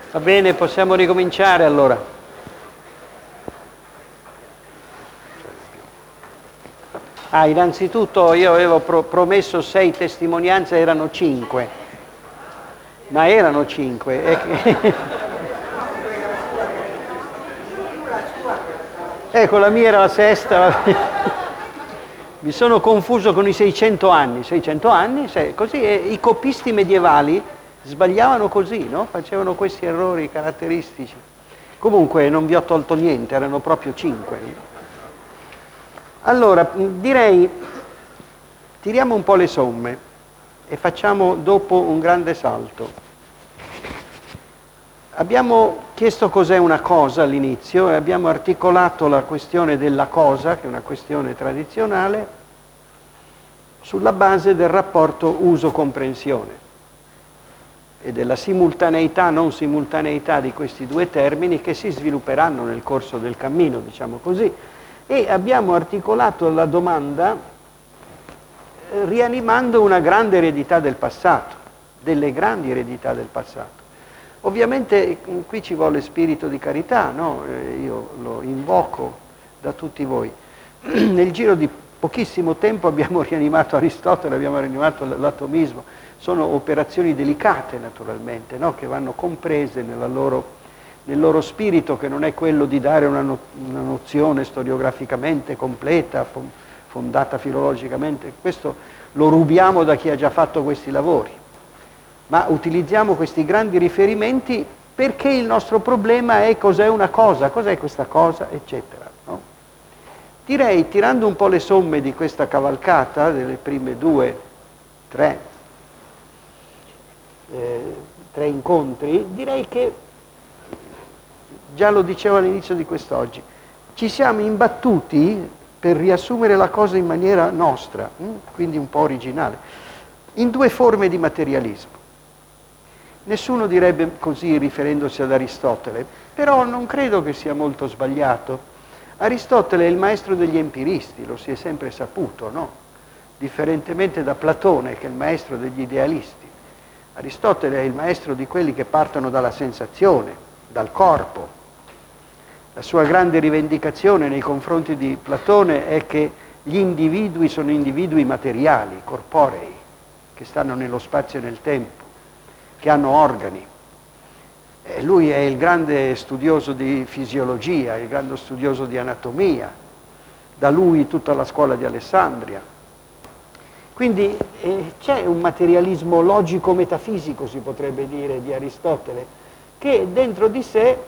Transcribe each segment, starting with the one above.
Va bene, possiamo ricominciare allora. Innanzitutto io avevo promesso 6 testimonianze, erano 5. Ma erano 5. Ecco, la mia era la sesta. Mi sono confuso con i 600 anni. 600 anni, così, i copisti medievali sbagliavano così, no? Facevano questi errori caratteristici. Comunque non vi ho tolto niente, erano proprio 5. Allora, direi, tiriamo un po' le somme e facciamo dopo un grande salto. Abbiamo chiesto cos'è una cosa all'inizio e abbiamo articolato la questione della cosa, che è una questione tradizionale, sulla base del rapporto uso-comprensione e della simultaneità, non simultaneità di questi due termini che si svilupperanno nel corso del cammino, diciamo così. E abbiamo articolato la domanda rianimando una grande eredità del passato, delle grandi eredità del passato. Ovviamente qui ci vuole spirito di carità, no? Io lo invoco da tutti voi. Nel giro di pochissimo tempo abbiamo rianimato Aristotele, abbiamo rianimato l'atomismo. Sono operazioni delicate naturalmente, no? Che vanno comprese nel loro spirito, che non è quello di dare una nozione storiograficamente completa, fondata filologicamente. Questo lo rubiamo da chi ha già fatto questi lavori. Ma utilizziamo questi grandi riferimenti perché il nostro problema è cos'è una cosa, cos'è questa cosa, eccetera. No? Direi, tirando un po' le somme di questa cavalcata, delle prime 3 incontri, direi che, già lo dicevo all'inizio di quest'oggi, ci siamo imbattuti, per riassumere la cosa in maniera nostra, quindi un po' originale, in 2 forme di materialismo. Nessuno direbbe così riferendosi ad Aristotele, però non credo che sia molto sbagliato. Aristotele è il maestro degli empiristi, lo si è sempre saputo, no? Differentemente da Platone, che è il maestro degli idealisti. Aristotele è il maestro di quelli che partono dalla sensazione, dal corpo. La sua grande rivendicazione nei confronti di Platone è che gli individui sono individui materiali, corporei, che stanno nello spazio e nel tempo, che hanno organi. Lui è il grande studioso di fisiologia, il grande studioso di anatomia, da lui tutta la scuola di Alessandria. Quindi c'è un materialismo logico-metafisico, si potrebbe dire, di Aristotele, che dentro di sé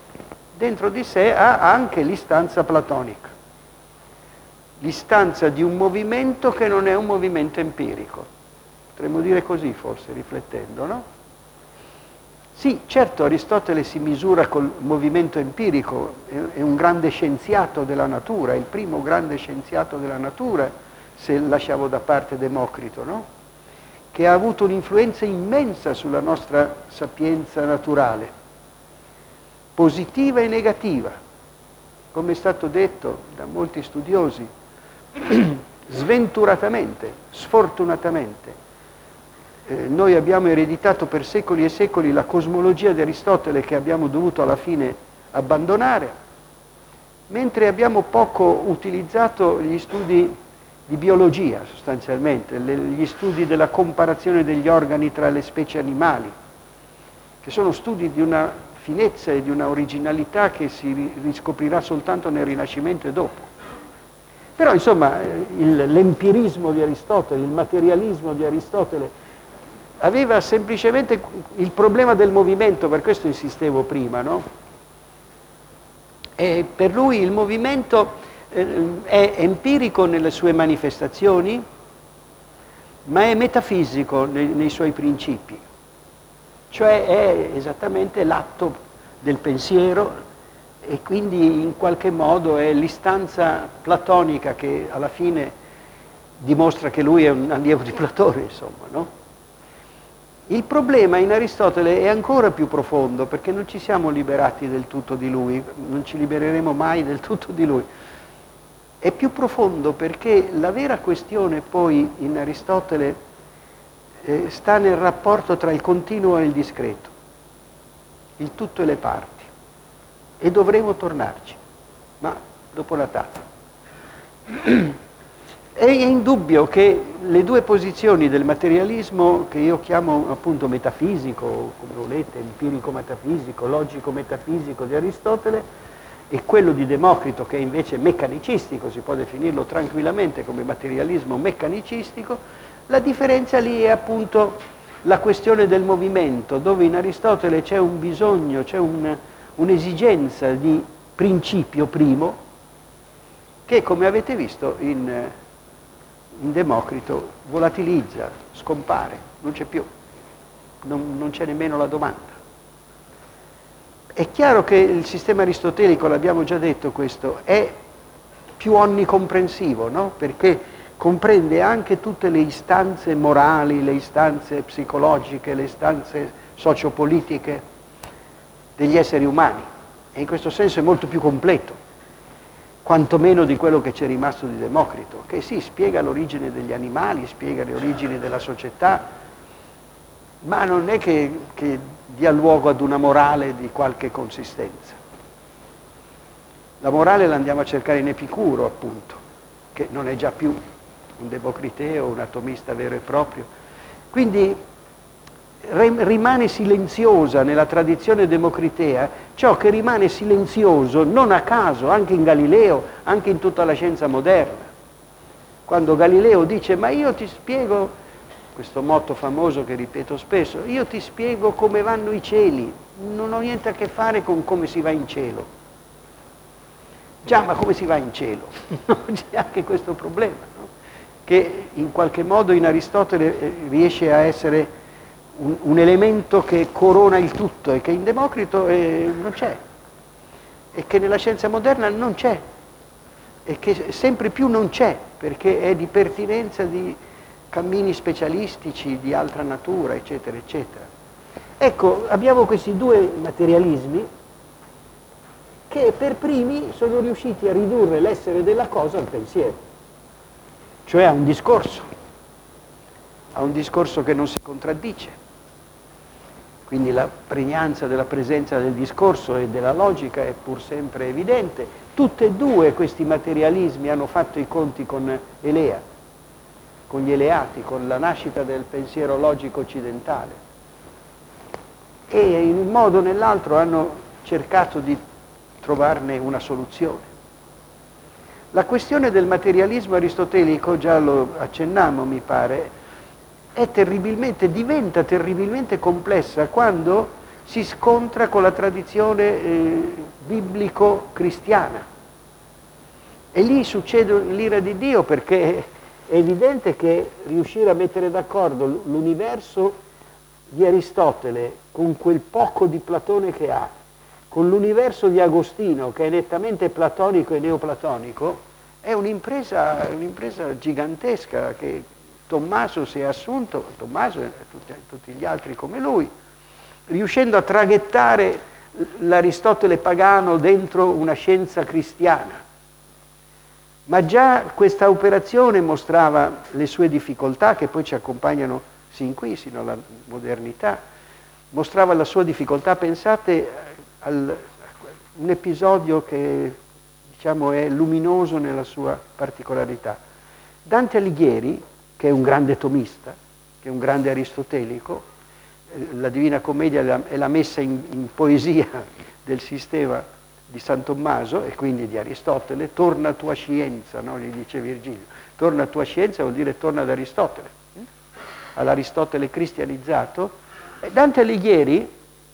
ha anche l'istanza platonica, l'istanza di un movimento che non è un movimento empirico. Potremmo dire così, forse, riflettendo, no? Sì, certo, Aristotele si misura col movimento empirico, è un grande scienziato della natura, è il primo grande scienziato della natura, se lasciamo da parte Democrito, no? Che ha avuto un'influenza immensa sulla nostra sapienza naturale, positiva e negativa, come è stato detto da molti studiosi, sventuratamente, sfortunatamente. Noi abbiamo ereditato per secoli e secoli la cosmologia di Aristotele che abbiamo dovuto alla fine abbandonare, mentre abbiamo poco utilizzato gli studi di biologia, sostanzialmente, gli studi della comparazione degli organi tra le specie animali, che sono studi di una finezza e di una originalità che si riscoprirà soltanto nel Rinascimento e dopo. Però, insomma, l'empirismo di Aristotele, il materialismo di Aristotele, aveva semplicemente il problema del movimento, per questo insistevo prima, no? E per lui il movimento è empirico nelle sue manifestazioni, ma è metafisico nei suoi principi. Cioè è esattamente l'atto del pensiero e quindi in qualche modo è l'istanza platonica che alla fine dimostra che lui è un allievo di Platone, insomma, no? Il problema in Aristotele è ancora più profondo perché non ci siamo liberati del tutto di lui, non ci libereremo mai del tutto di lui. È più profondo perché la vera questione poi in Aristotele sta nel rapporto tra il continuo e il discreto. il tutto e le parti, e dovremo tornarci, ma dopo Natale. È indubbio che le due posizioni del materialismo, che io chiamo appunto metafisico, come volete, empirico-metafisico, logico-metafisico di Aristotele, e quello di Democrito, che è invece meccanicistico, si può definirlo tranquillamente come materialismo meccanicistico, la differenza lì è appunto la questione del movimento, dove in Aristotele c'è un bisogno, c'è un'esigenza di principio primo, che come avete visto in Democrito volatilizza, scompare, non c'è più, non c'è nemmeno la domanda. È chiaro che il sistema aristotelico, l'abbiamo già detto questo, è più onnicomprensivo, no? Perché comprende anche tutte le istanze morali, le istanze psicologiche, le istanze sociopolitiche degli esseri umani, e in questo senso è molto più completo, quantomeno di quello che c'è rimasto di Democrito, che sì, spiega l'origine degli animali, spiega le origini della società, ma non è che dia luogo ad una morale di qualche consistenza. La morale la andiamo a cercare in Epicuro, appunto, che non è già più un democriteo, un atomista vero e proprio. Quindi rimane silenziosa nella tradizione democritea ciò che rimane silenzioso non a caso anche in Galileo, anche in tutta la scienza moderna. Quando Galileo dice: ma io ti spiego, questo motto famoso che ripeto spesso, io ti spiego come vanno i cieli, non ho niente a che fare con come si va in cielo. Già, ma come si va in cielo? C'è anche questo problema, no? Che in qualche modo in Aristotele riesce a essere un elemento che corona il tutto e che in Democrito non c'è, e che nella scienza moderna non c'è, e che sempre più non c'è, perché è di pertinenza di cammini specialistici di altra natura, eccetera, eccetera. Ecco, abbiamo questi due materialismi che per primi sono riusciti a ridurre l'essere della cosa al pensiero, cioè a un discorso che non si contraddice. Quindi la pregnanza della presenza del discorso e della logica è pur sempre evidente. Tutti e due questi materialismi hanno fatto i conti con Elea, con gli Eleati, con la nascita del pensiero logico occidentale. E in un modo o nell'altro hanno cercato di trovarne una soluzione. La questione del materialismo aristotelico, già lo accennammo mi pare, diventa terribilmente complessa quando si scontra con la tradizione biblico-cristiana. E lì succede l'ira di Dio, perché è evidente che riuscire a mettere d'accordo l'universo di Aristotele con quel poco di Platone che ha, con l'universo di Agostino, che è nettamente platonico e neoplatonico, è un'impresa gigantesca che Tommaso si è assunto, Tommaso e tutti gli altri come lui, riuscendo a traghettare l'Aristotele pagano dentro una scienza cristiana. Ma già questa operazione mostrava le sue difficoltà, che poi ci accompagnano sin qui, sino alla modernità, mostrava la sua difficoltà. Pensate a un episodio che, diciamo, è luminoso nella sua particolarità. Dante Alighieri, che è un grande tomista, che è un grande aristotelico, la Divina Commedia è la messa in poesia del sistema di San Tommaso e quindi di Aristotele. Torna a tua scienza, no? Gli dice Virgilio. Torna a tua scienza vuol dire torna ad Aristotele, all'Aristotele cristianizzato. E Dante Alighieri,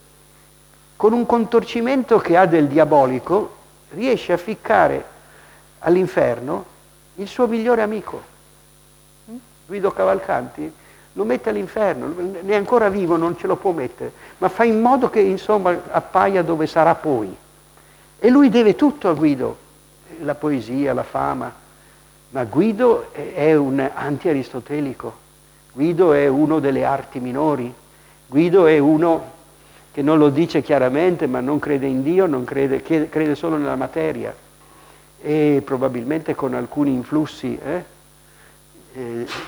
con un contorcimento che ha del diabolico, riesce a ficcare all'inferno il suo migliore amico. Guido Cavalcanti lo mette all'inferno, ne è ancora vivo, non ce lo può mettere, ma fa in modo che insomma appaia dove sarà poi. E lui deve tutto a Guido, la poesia, la fama, ma Guido è un anti-aristotelico, Guido è uno delle arti minori, Guido è uno che non lo dice chiaramente, ma non crede in Dio, non crede, crede solo nella materia, e probabilmente con alcuni influssi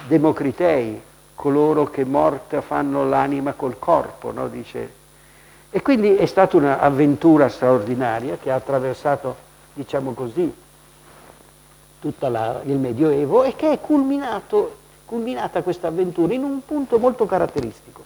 democritei, coloro che morta fanno l'anima col corpo, no? Dice. E quindi è stata un'avventura straordinaria che ha attraversato, diciamo così, tutto il Medioevo e che è culminata questa avventura in un punto molto caratteristico.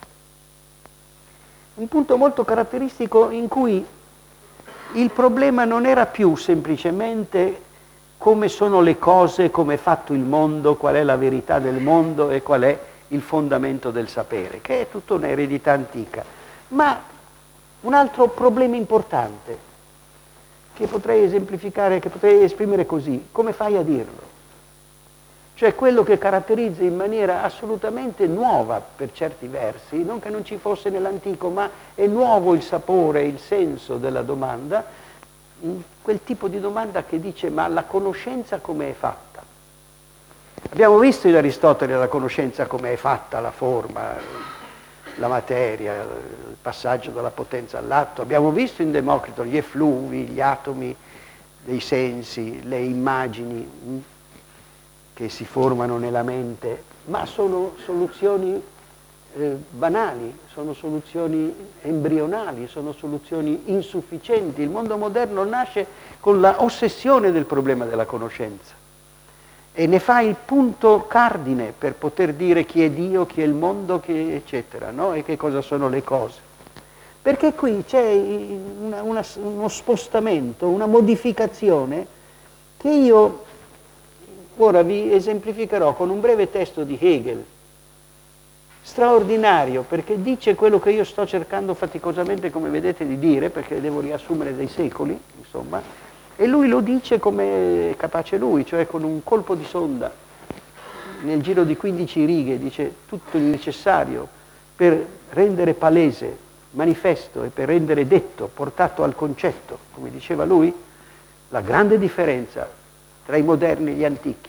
Un punto molto caratteristico in cui il problema non era più semplicemente come sono le cose, come è fatto il mondo, qual è la verità del mondo e qual è il fondamento del sapere, che è tutta un'eredità antica, ma un altro problema importante che potrei esemplificare, che potrei esprimere così: come fai a dirlo? Cioè quello che caratterizza in maniera assolutamente nuova per certi versi, non che non ci fosse nell'antico, ma è nuovo il sapore, il senso della domanda, quel tipo di domanda che dice: ma la conoscenza come è fatta? Abbiamo visto in Aristotele la conoscenza come è fatta, la forma, la materia, il passaggio dalla potenza all'atto. Abbiamo visto in Democrito gli effluvi, gli atomi dei sensi, le immagini che si formano nella mente, ma sono soluzioni banali, sono soluzioni embrionali, sono soluzioni insufficienti. Il mondo moderno nasce con la ossessione del problema della conoscenza e ne fa il punto cardine per poter dire chi è Dio, chi è il mondo, eccetera, no? E che cosa sono le cose. Perché qui c'è uno spostamento, una modificazione che io ora vi esemplificherò con un breve testo di Hegel, straordinario, perché dice quello che io sto cercando faticosamente, come vedete, di dire, perché devo riassumere dei secoli, insomma, e lui lo dice come è capace lui, cioè con un colpo di sonda, nel giro di 15 righe, dice tutto il necessario per rendere palese, manifesto, e per rendere detto, portato al concetto, come diceva lui, la grande differenza tra i moderni e gli antichi.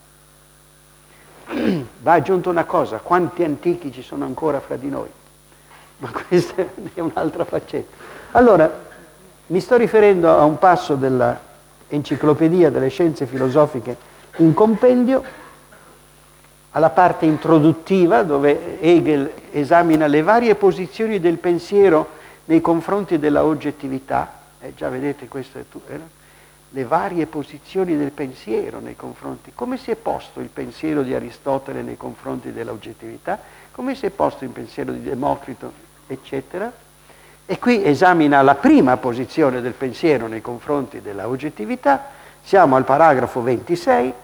Va aggiunto una cosa: quanti antichi ci sono ancora fra di noi? Ma questa è un'altra faccenda. Allora, mi sto riferendo a un passo della Enciclopedia delle Scienze Filosofiche in compendio, alla parte introduttiva dove Hegel esamina le varie posizioni del pensiero nei confronti della oggettività. Già vedete, questo è tutto. Le varie posizioni del pensiero nei confronti. Come si è posto il pensiero di Aristotele nei confronti dell'oggettività? Come si è posto il pensiero di Democrito, eccetera? E qui esamina la prima posizione del pensiero nei confronti della oggettività. Siamo al paragrafo 26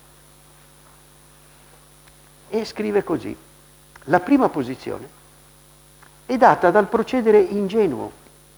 e scrive così: la prima posizione è data dal procedere ingenuo,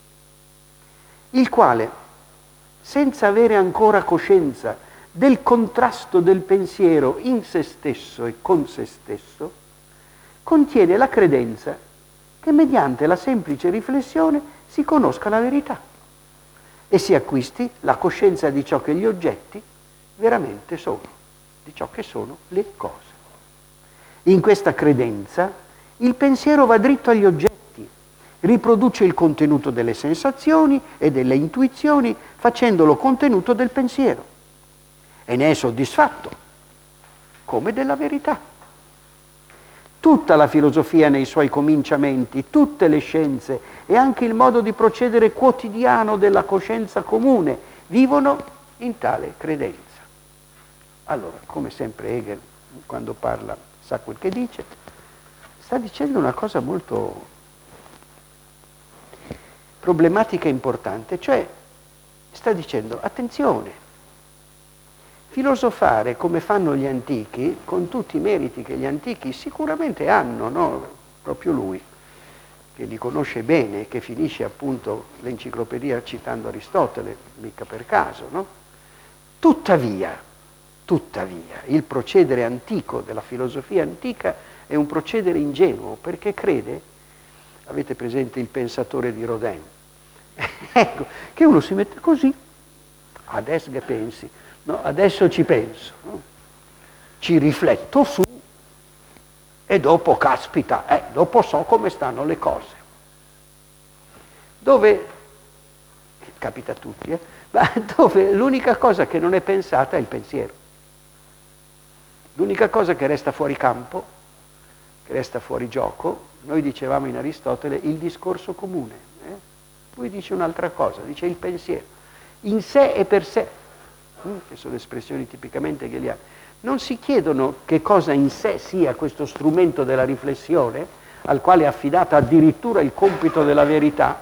il quale, senza avere ancora coscienza del contrasto del pensiero in se stesso e con se stesso, contiene la credenza che mediante la semplice riflessione si conosca la verità e si acquisti la coscienza di ciò che gli oggetti veramente sono, di ciò che sono le cose. In questa credenza il pensiero va dritto agli oggetti, riproduce il contenuto delle sensazioni e delle intuizioni facendolo contenuto del pensiero e ne è soddisfatto come della verità. Tutta la filosofia nei suoi cominciamenti, tutte le scienze e anche il modo di procedere quotidiano della coscienza comune vivono in tale credenza. Allora, come sempre Hegel, quando parla, sa quel che dice, sta dicendo una cosa molto problematica e importante, cioè sta dicendo: attenzione, filosofare come fanno gli antichi, con tutti i meriti che gli antichi sicuramente hanno, no? Proprio lui, che li conosce bene, che finisce appunto l'enciclopedia citando Aristotele, mica per caso, no? Tuttavia, il procedere antico della filosofia antica è un procedere ingenuo, perché crede, avete presente il pensatore di Rodin? Ecco, che uno si mette così, adesso che pensi, no? Adesso ci penso, no? Ci rifletto su e dopo, caspita, dopo so come stanno le cose. Dove, capita a tutti, ma dove l'unica cosa che non è pensata è il pensiero. L'unica cosa che resta fuori campo, che resta fuori gioco, noi dicevamo in Aristotele, il discorso comune. Lui dice un'altra cosa, dice il pensiero, in sé e per sé, che sono espressioni tipicamente hegeliane. Non si chiedono che cosa in sé sia questo strumento della riflessione, al quale è affidato addirittura il compito della verità,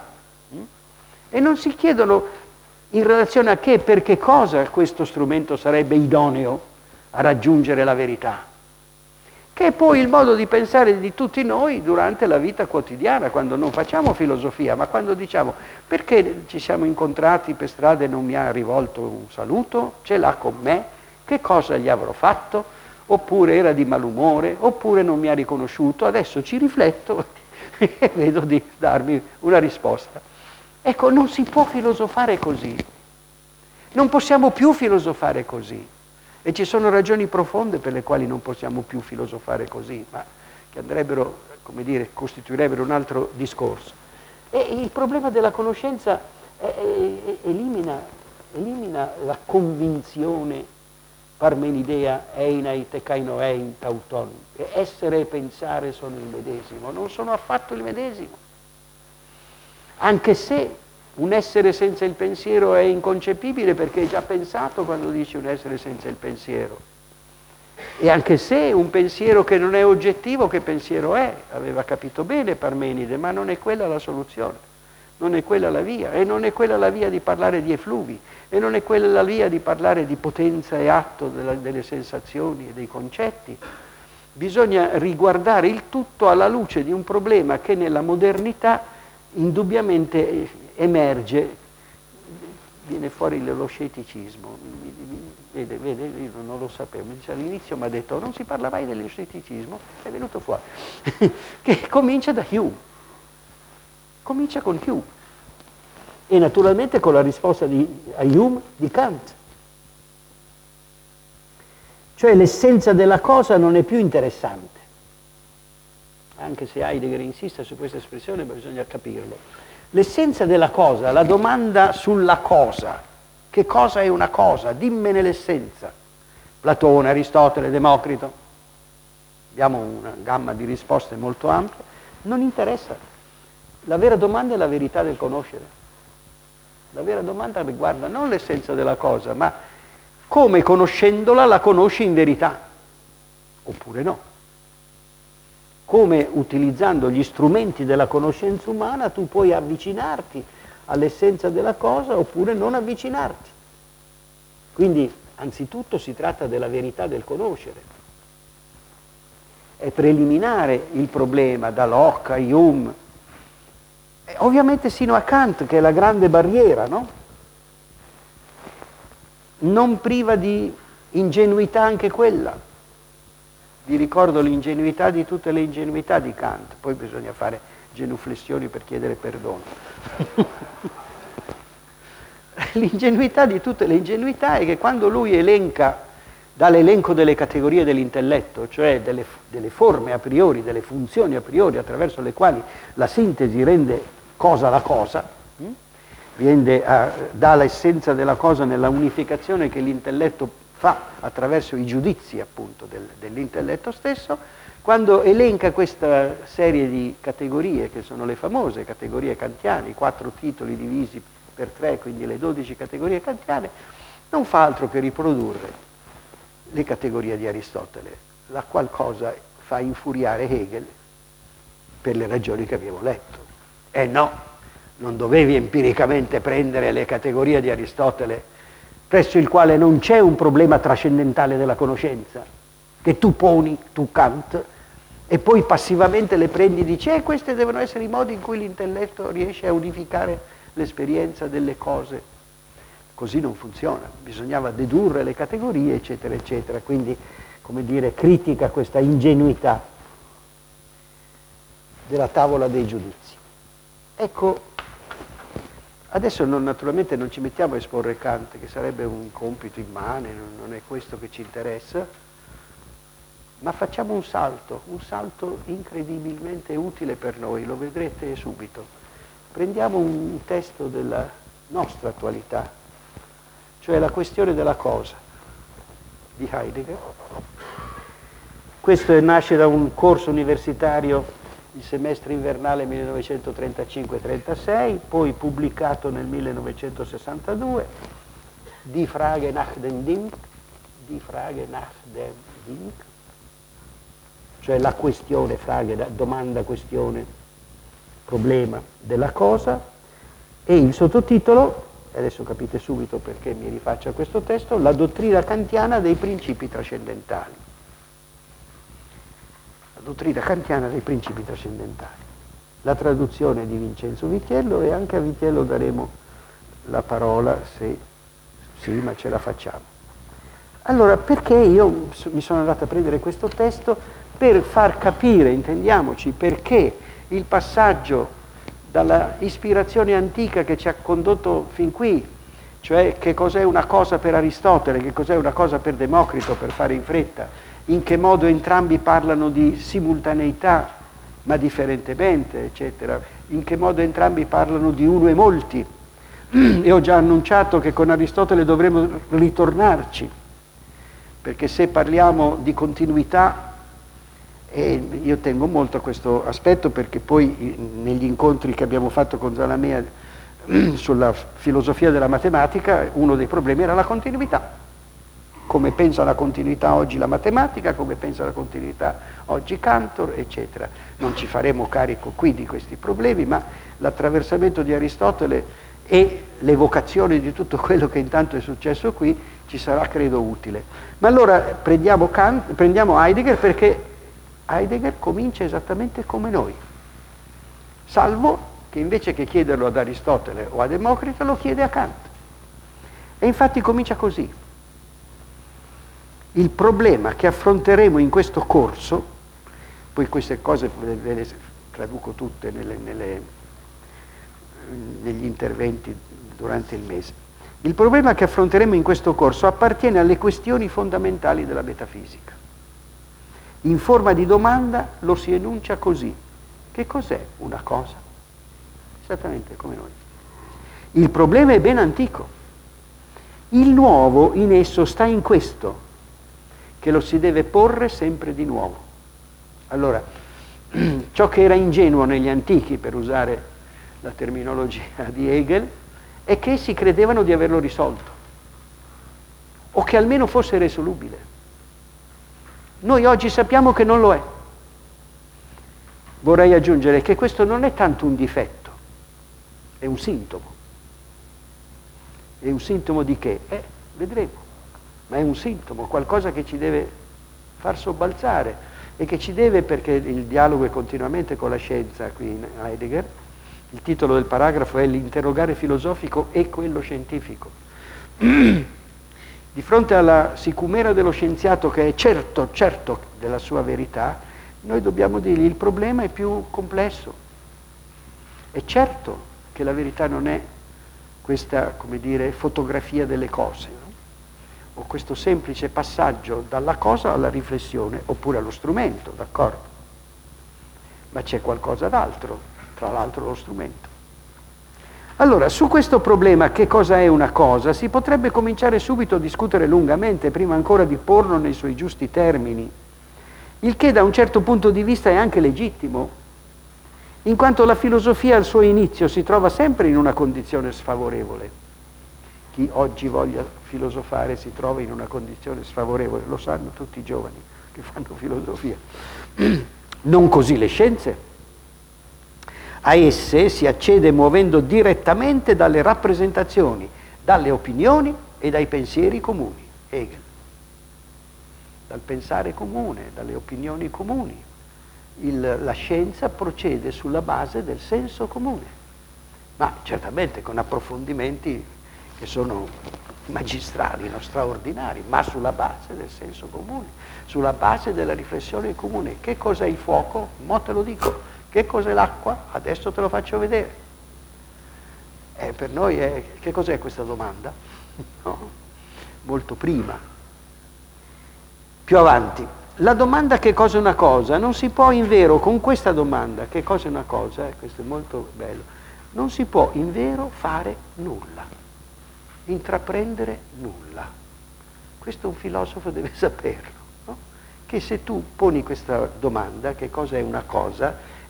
e non si chiedono in relazione a che e per che cosa questo strumento sarebbe idoneo a raggiungere la verità, che è poi il modo di pensare di tutti noi durante la vita quotidiana, quando non facciamo filosofia, ma quando diciamo perché ci siamo incontrati per strada e non mi ha rivolto un saluto, ce l'ha con me, che cosa gli avrò fatto, oppure era di malumore, oppure non mi ha riconosciuto, adesso ci rifletto e vedo di darmi una risposta. Ecco, non si può filosofare così, non possiamo più filosofare così. E ci sono ragioni profonde per le quali non possiamo più filosofare così, ma che andrebbero, come dire, costituirebbero un altro discorso. E il problema della conoscenza elimina la convinzione parmenidea einai te kainoein tauton, che essere e pensare sono il medesimo, non sono affatto il medesimo. Anche se un essere senza il pensiero è inconcepibile perché è già pensato quando dici un essere senza il pensiero. E anche se un pensiero che non è oggettivo, che pensiero è? Aveva capito bene Parmenide, ma non è quella la soluzione, non è quella la via, e non è quella la via di parlare di effluvi, e non è quella la via di parlare di potenza e atto delle sensazioni e dei concetti. Bisogna riguardare il tutto alla luce di un problema che nella modernità indubbiamente emerge, viene fuori lo scetticismo. Vede, io non lo sapevo, all'inizio mi ha detto non si parla mai dello scetticismo, è venuto fuori, che comincia da Hume, comincia con Hume, e naturalmente con la risposta a Hume di Kant. Cioè l'essenza della cosa non è più interessante, anche se Heidegger insiste su questa espressione, ma bisogna capirlo. L'essenza della cosa, la domanda sulla cosa, che cosa è una cosa, dimmene l'essenza. Platone, Aristotele, Democrito, abbiamo una gamma di risposte molto ampia, non interessa. La vera domanda è la verità del conoscere. La vera domanda riguarda non l'essenza della cosa, ma come conoscendola la conosci in verità, oppure no. Come utilizzando gli strumenti della conoscenza umana tu puoi avvicinarti all'essenza della cosa oppure non avvicinarti. Quindi anzitutto si tratta della verità del conoscere. È preliminare il problema da Locke a Hume, ovviamente sino a Kant, che è la grande barriera, no? Non priva di ingenuità anche quella. Vi ricordo l'ingenuità di tutte le ingenuità di Kant, poi bisogna fare genuflessioni per chiedere perdono. L'ingenuità di tutte le ingenuità è che quando lui elenca, dall'elenco delle categorie dell'intelletto, cioè delle forme a priori, delle funzioni a priori attraverso le quali la sintesi rende cosa la cosa, dà l'essenza della cosa nella unificazione che l'intelletto fa attraverso i giudizi appunto dell'intelletto stesso, quando elenca questa serie di categorie che sono le famose categorie kantiane, i 4 titoli divisi per 3, quindi le 12 categorie kantiane, non fa altro che riprodurre le categorie di Aristotele, la qual cosa fa infuriare Hegel per le ragioni che abbiamo letto. No, non dovevi empiricamente prendere le categorie di Aristotele presso il quale non c'è un problema trascendentale della conoscenza, che tu poni, tu Kant, e poi passivamente le prendi e dici questi devono essere i modi in cui l'intelletto riesce a unificare l'esperienza delle cose. Così non funziona, bisognava dedurre le categorie, eccetera, eccetera. Quindi, come dire, critica questa ingenuità della tavola dei giudizi. Ecco, adesso naturalmente non ci mettiamo a esporre Kant, che sarebbe un compito immane, non è questo che ci interessa, ma facciamo un salto incredibilmente utile per noi, lo vedrete subito. Prendiamo un testo della nostra attualità, cioè la questione della cosa, di Heidegger. Questo nasce da un corso universitario il semestre invernale 1935-36, poi pubblicato nel 1962, Die Frage nach dem Ding, cioè la questione, Frage, domanda, questione, problema della cosa, e il sottotitolo, e adesso capite subito perché mi rifaccio a questo testo, la dottrina kantiana dei principi trascendentali. La dottrina kantiana dei principi trascendentali. La traduzione di Vincenzo Vitiello, e anche a Vitiello daremo la parola se sì, ma ce la facciamo. Allora, perché io mi sono andato a prendere questo testo? Per far capire, intendiamoci, perché il passaggio dalla ispirazione antica che ci ha condotto fin qui, cioè che cos'è una cosa per Aristotele, che cos'è una cosa per Democrito, per fare in fretta, in che modo entrambi parlano di simultaneità, ma differentemente, eccetera, in che modo entrambi parlano di uno e molti. E ho già annunciato che con Aristotele dovremo ritornarci, perché se parliamo di continuità, e io tengo molto a questo aspetto, perché poi negli incontri che abbiamo fatto con Zalamea sulla filosofia della matematica, uno dei problemi era la continuità. Come pensa la continuità oggi la matematica, come pensa la continuità oggi Cantor, eccetera. Non ci faremo carico qui di questi problemi, ma l'attraversamento di Aristotele e l'evocazione di tutto quello che intanto è successo qui ci sarà, credo, utile. Ma allora prendiamo Heidegger, perché Heidegger comincia esattamente come noi, salvo che invece che chiederlo ad Aristotele o a Democrito lo chiede a Kant. E infatti comincia così. Il problema che affronteremo in questo corso, poi queste cose ve le traduco tutte negli interventi durante il mese, il problema che affronteremo in questo corso appartiene alle questioni fondamentali della metafisica. In forma di domanda lo si enuncia così: che cos'è una cosa? Esattamente come noi. Il problema è ben antico. Il nuovo in esso sta in questo, che lo si deve porre sempre di nuovo. Allora, ciò che era ingenuo negli antichi, per usare la terminologia di Hegel, è che essi credevano di averlo risolto, o che almeno fosse risolubile. Noi oggi sappiamo che non lo è. Vorrei aggiungere che questo non è tanto un difetto, è un sintomo. È un sintomo di che? Vedremo, ma è un sintomo, qualcosa che ci deve far sobbalzare e che ci deve, perché il dialogo è continuamente con la scienza qui in Heidegger. Il titolo del paragrafo è l'interrogare filosofico e quello scientifico. Di fronte alla sicumera dello scienziato, che è certo della sua verità, noi dobbiamo dirgli: il problema è più complesso. È certo che la verità non è questa, come dire, fotografia delle cose, no? O questo semplice passaggio dalla cosa alla riflessione, oppure allo strumento, d'accordo? Ma c'è qualcosa d'altro, tra l'altro lo strumento. Allora, su questo problema, che cosa è una cosa, si potrebbe cominciare subito a discutere lungamente, prima ancora di porlo nei suoi giusti termini, il che da un certo punto di vista è anche legittimo, in quanto la filosofia al suo inizio si trova sempre in una condizione sfavorevole. Chi oggi voglia filosofare si trova in una condizione sfavorevole, lo sanno tutti i giovani che fanno filosofia. Non così le scienze. A esse si accede muovendo direttamente dalle rappresentazioni, dalle opinioni e dai pensieri comuni. Hegel. Dal pensare comune, dalle opinioni comuni. La scienza procede sulla base del senso comune, ma certamente con approfondimenti che sono magistrali, no, straordinari, ma sulla base del senso comune, sulla base della riflessione comune. Che cos'è il fuoco? Mo te lo dico. Che cos'è l'acqua? Adesso te lo faccio vedere. Per noi che cos'è questa domanda? No? Molto prima. Più avanti. La domanda che cosa è una cosa non si può in vero, con questa domanda, che cosa è una cosa, questo è molto bello, non si può in vero fare nulla, intraprendere nulla. Questo un filosofo deve saperlo, no? Che se tu poni questa domanda, che cosa è una cosa,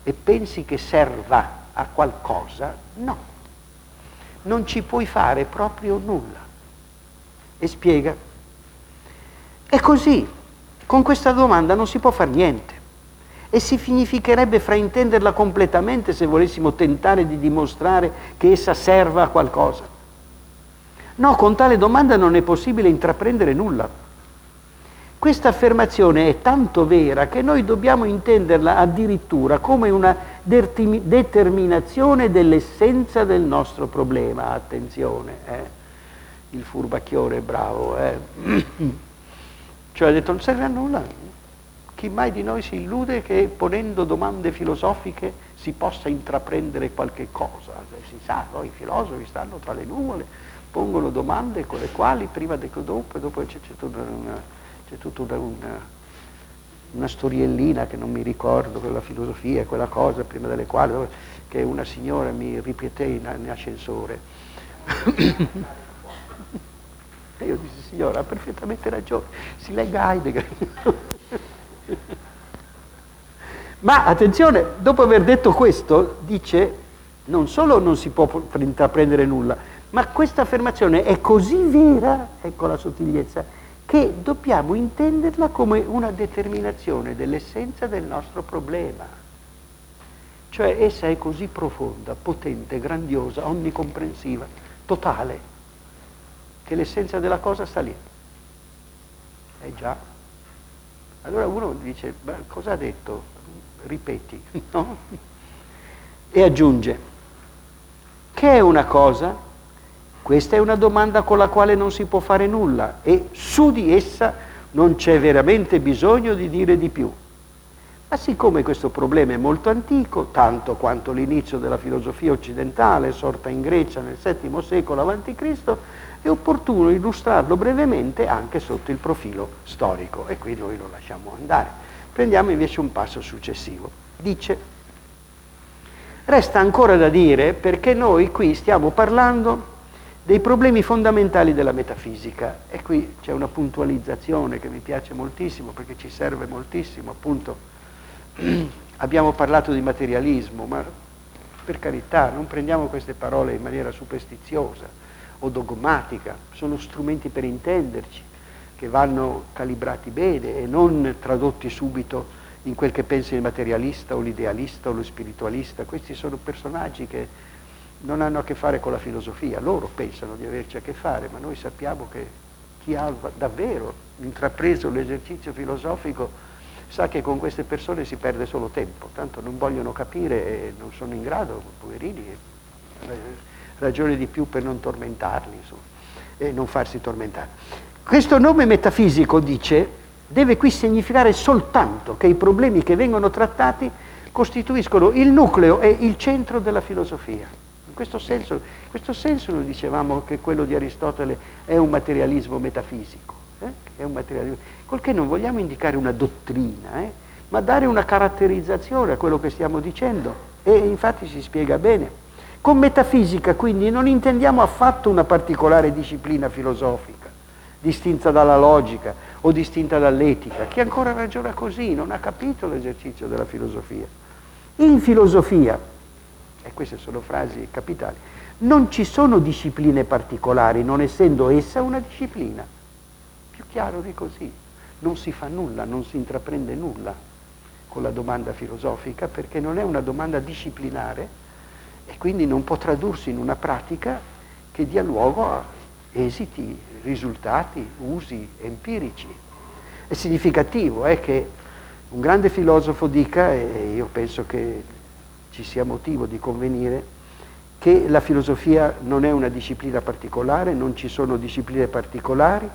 e pensi che serva a qualcosa, no, non ci puoi fare proprio nulla. E spiega. È così, con questa domanda non si può fare niente e si significherebbe fraintenderla completamente se volessimo tentare di dimostrare che essa serva a qualcosa. No, con tale domanda non è possibile intraprendere nulla. Questa affermazione è tanto vera che noi dobbiamo intenderla addirittura come una determinazione dell'essenza del nostro problema. Attenzione, il furbacchione è bravo, Cioè ha detto non serve a nulla. Chi mai di noi si illude che ponendo domande filosofiche si possa intraprendere qualche cosa? Si sa, no? I filosofi stanno tra le nuvole, pongono domande con le quali prima e dopo c'è tutta una storiellina che non mi ricordo, quella filosofia, quella cosa prima delle quali, che una signora mi ripeté in ascensore. E io dissi, signora, ha perfettamente ragione, si legga Heidegger. Ma attenzione, dopo aver detto questo, dice, non solo non si può intraprendere nulla, ma questa affermazione è così vera, ecco la sottigliezza, che dobbiamo intenderla come una determinazione dell'essenza del nostro problema. Cioè essa è così profonda, potente, grandiosa, onnicomprensiva, totale, che l'essenza della cosa sta lì. Già. Allora uno dice, ma cosa ha detto? Ripeti, no? E aggiunge, che è una cosa? Questa è una domanda con la quale non si può fare nulla e su di essa non c'è veramente bisogno di dire di più. Ma siccome questo problema è molto antico, tanto quanto l'inizio della filosofia occidentale, sorta in Grecia nel VII secolo a.C., è opportuno illustrarlo brevemente anche sotto il profilo storico. E qui noi lo lasciamo andare. Prendiamo invece un passo successivo. Dice, resta ancora da dire perché noi qui stiamo parlando dei problemi fondamentali della metafisica. E qui c'è una puntualizzazione che mi piace moltissimo perché ci serve moltissimo, appunto. Abbiamo parlato di materialismo, ma per carità non prendiamo queste parole in maniera superstiziosa o dogmatica, sono strumenti per intenderci che vanno calibrati bene e non tradotti subito in quel che pensa il materialista o l'idealista o lo spiritualista. Questi sono personaggi che non hanno a che fare con la filosofia, loro pensano di averci a che fare, ma noi sappiamo che chi ha davvero intrapreso l'esercizio filosofico sa che con queste persone si perde solo tempo, tanto non vogliono capire e non sono in grado, poverini, ragione di più per non tormentarli, insomma, e non farsi tormentare. Questo nome metafisico, dice, deve qui significare soltanto che i problemi che vengono trattati costituiscono il nucleo e il centro della filosofia. In questo senso noi dicevamo che quello di Aristotele è un materialismo metafisico, è un materialismo, col che non vogliamo indicare una dottrina, ma dare una caratterizzazione a quello che stiamo dicendo, e infatti si spiega bene. Con metafisica quindi non intendiamo affatto una particolare disciplina filosofica, distinta dalla logica o distinta dall'etica. Chi ancora ragiona così non ha capito l'esercizio della filosofia. In filosofia, e queste sono frasi capitali, non ci sono discipline particolari, non essendo essa una disciplina. Più chiaro di così. Non si fa nulla, non si intraprende nulla con la domanda filosofica perché non è una domanda disciplinare e quindi non può tradursi in una pratica che dia luogo a esiti, risultati, usi empirici. È significativo che un grande filosofo dica, e io penso che ci sia motivo di convenire, che la filosofia non è una disciplina particolare, non ci sono discipline particolari,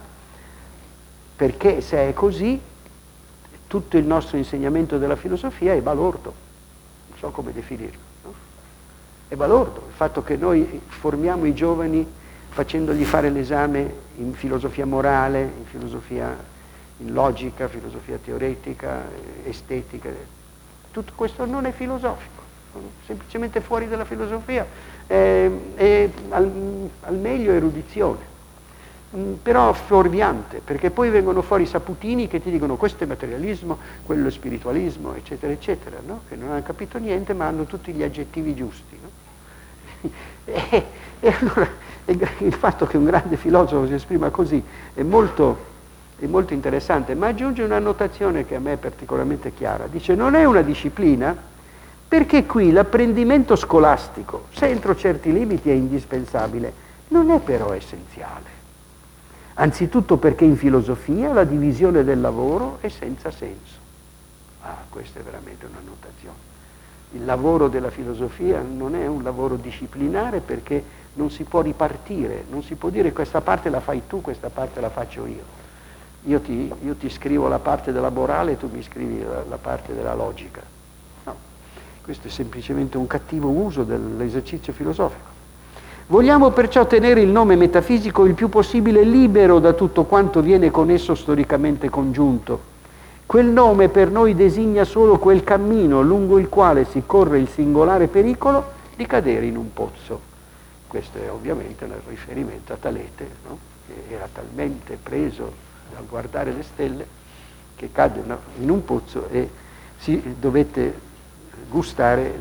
perché se è così tutto il nostro insegnamento della filosofia è balordo, non so come definirlo. È balordo il fatto che noi formiamo i giovani facendogli fare l'esame in filosofia morale, in filosofia in logica, filosofia teoretica, estetica. Tutto questo non è filosofico, semplicemente fuori dalla filosofia, è al meglio erudizione. però fuorviante, perché poi vengono fuori i saputini che ti dicono questo è materialismo, quello è spiritualismo, eccetera, eccetera, no? Che non hanno capito niente ma hanno tutti gli aggettivi giusti, no? E allora il fatto che un grande filosofo si esprima così è molto interessante, ma aggiunge una notazione che a me è particolarmente chiara. Dice: non è una disciplina perché qui l'apprendimento scolastico, se entro certi limiti è indispensabile, non è però essenziale. Anzitutto perché in filosofia la divisione del lavoro è senza senso. Questa è veramente una notazione. Il lavoro della filosofia non è un lavoro disciplinare perché non si può ripartire, non si può dire questa parte la fai tu, questa parte la faccio io. Io ti scrivo la parte della morale e tu mi scrivi la parte della logica. No, questo è semplicemente un cattivo uso dell'esercizio filosofico. Vogliamo perciò tenere il nome metafisico il più possibile libero da tutto quanto viene con esso storicamente congiunto. Quel nome per noi designa solo quel cammino lungo il quale si corre il singolare pericolo di cadere in un pozzo. Questo è ovviamente un riferimento a Talete, no? Che era talmente preso dal guardare le stelle che cadde in un pozzo e si dovette gustare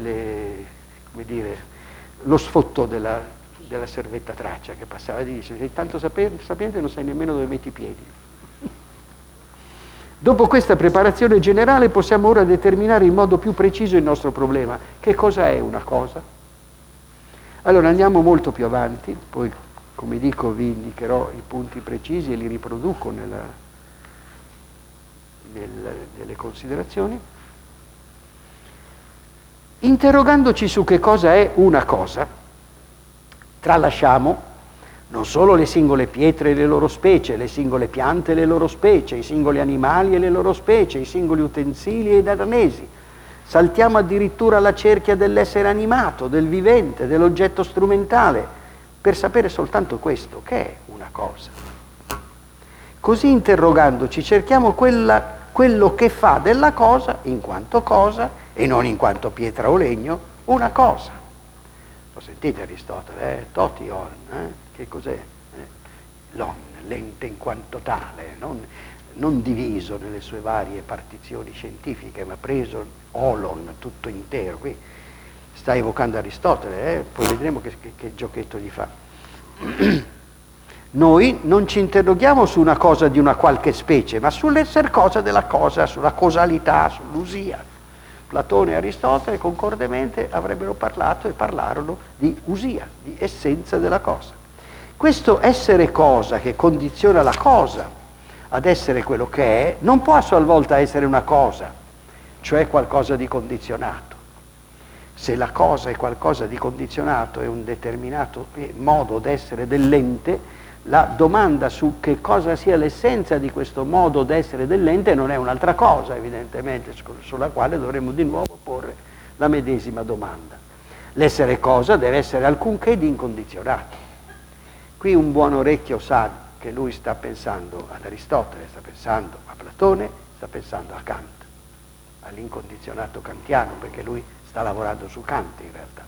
lo sfotto della servetta traccia che passava e gli dice: sei tanto sapiente non sai nemmeno dove metti i piedi. Dopo questa preparazione generale possiamo ora determinare in modo più preciso il nostro problema. Che cosa è una cosa? Allora andiamo molto più avanti, poi come dico vi indicherò i punti precisi e li riproduco nelle considerazioni. Interrogandoci su che cosa è una cosa, tralasciamo non solo le singole pietre e le loro specie, le singole piante e le loro specie, i singoli animali e le loro specie, i singoli utensili ed arnesi. Saltiamo addirittura la cerchia dell'essere animato, del vivente, dell'oggetto strumentale, per sapere soltanto questo, che è una cosa. Così interrogandoci cerchiamo quello che fa della cosa, in quanto cosa, e non in quanto pietra o legno, una cosa. Lo sentite Aristotele, totion, che cos'è? L'on, l'ente in quanto tale, non diviso nelle sue varie partizioni scientifiche, ma preso olon, tutto intero. Qui sta evocando Aristotele, poi vedremo che giochetto gli fa. Noi non ci interroghiamo su una cosa di una qualche specie, ma sull'essere cosa della cosa, sulla causalità, sull'usia. Platone e Aristotele concordemente avrebbero parlato e parlarono di usia, di essenza della cosa. Questo essere cosa che condiziona la cosa ad essere quello che è, non può a sua volta essere una cosa, cioè qualcosa di condizionato. Se la cosa è qualcosa di condizionato, è un determinato modo d'essere dell'ente, la domanda su che cosa sia l'essenza di questo modo d'essere dell'ente non è un'altra cosa, evidentemente, sulla quale dovremmo di nuovo porre la medesima domanda. L'essere cosa deve essere alcunché di incondizionato. Qui un buon orecchio sa che lui sta pensando ad Aristotele, sta pensando a Platone, sta pensando a Kant, all'incondizionato kantiano, perché lui sta lavorando su Kant in realtà.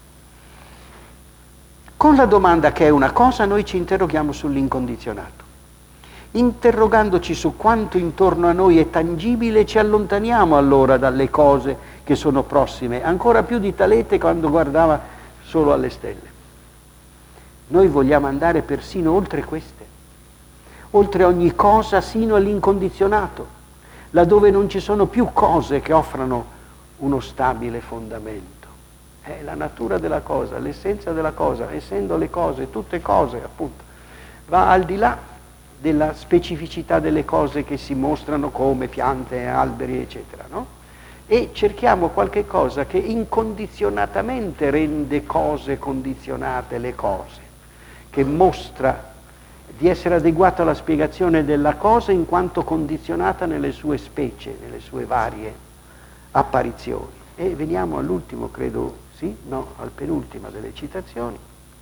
Con la domanda che è una cosa noi ci interroghiamo sull'incondizionato. Interrogandoci su quanto intorno a noi è tangibile ci allontaniamo allora dalle cose che sono prossime, ancora più di Talete quando guardava solo alle stelle. Noi vogliamo andare persino oltre queste, oltre ogni cosa sino all'incondizionato, laddove non ci sono più cose che offrano uno stabile fondamento. È la natura della cosa, l'essenza della cosa, essendo le cose, tutte cose appunto, va al di là della specificità delle cose che si mostrano come piante, alberi, eccetera, no? E cerchiamo qualche cosa che incondizionatamente rende cose condizionate le cose, che mostra di essere adeguato alla spiegazione della cosa in quanto condizionata nelle sue specie, nelle sue varie apparizioni. E veniamo all'ultimo, credo, sì? No, al penultima delle citazioni.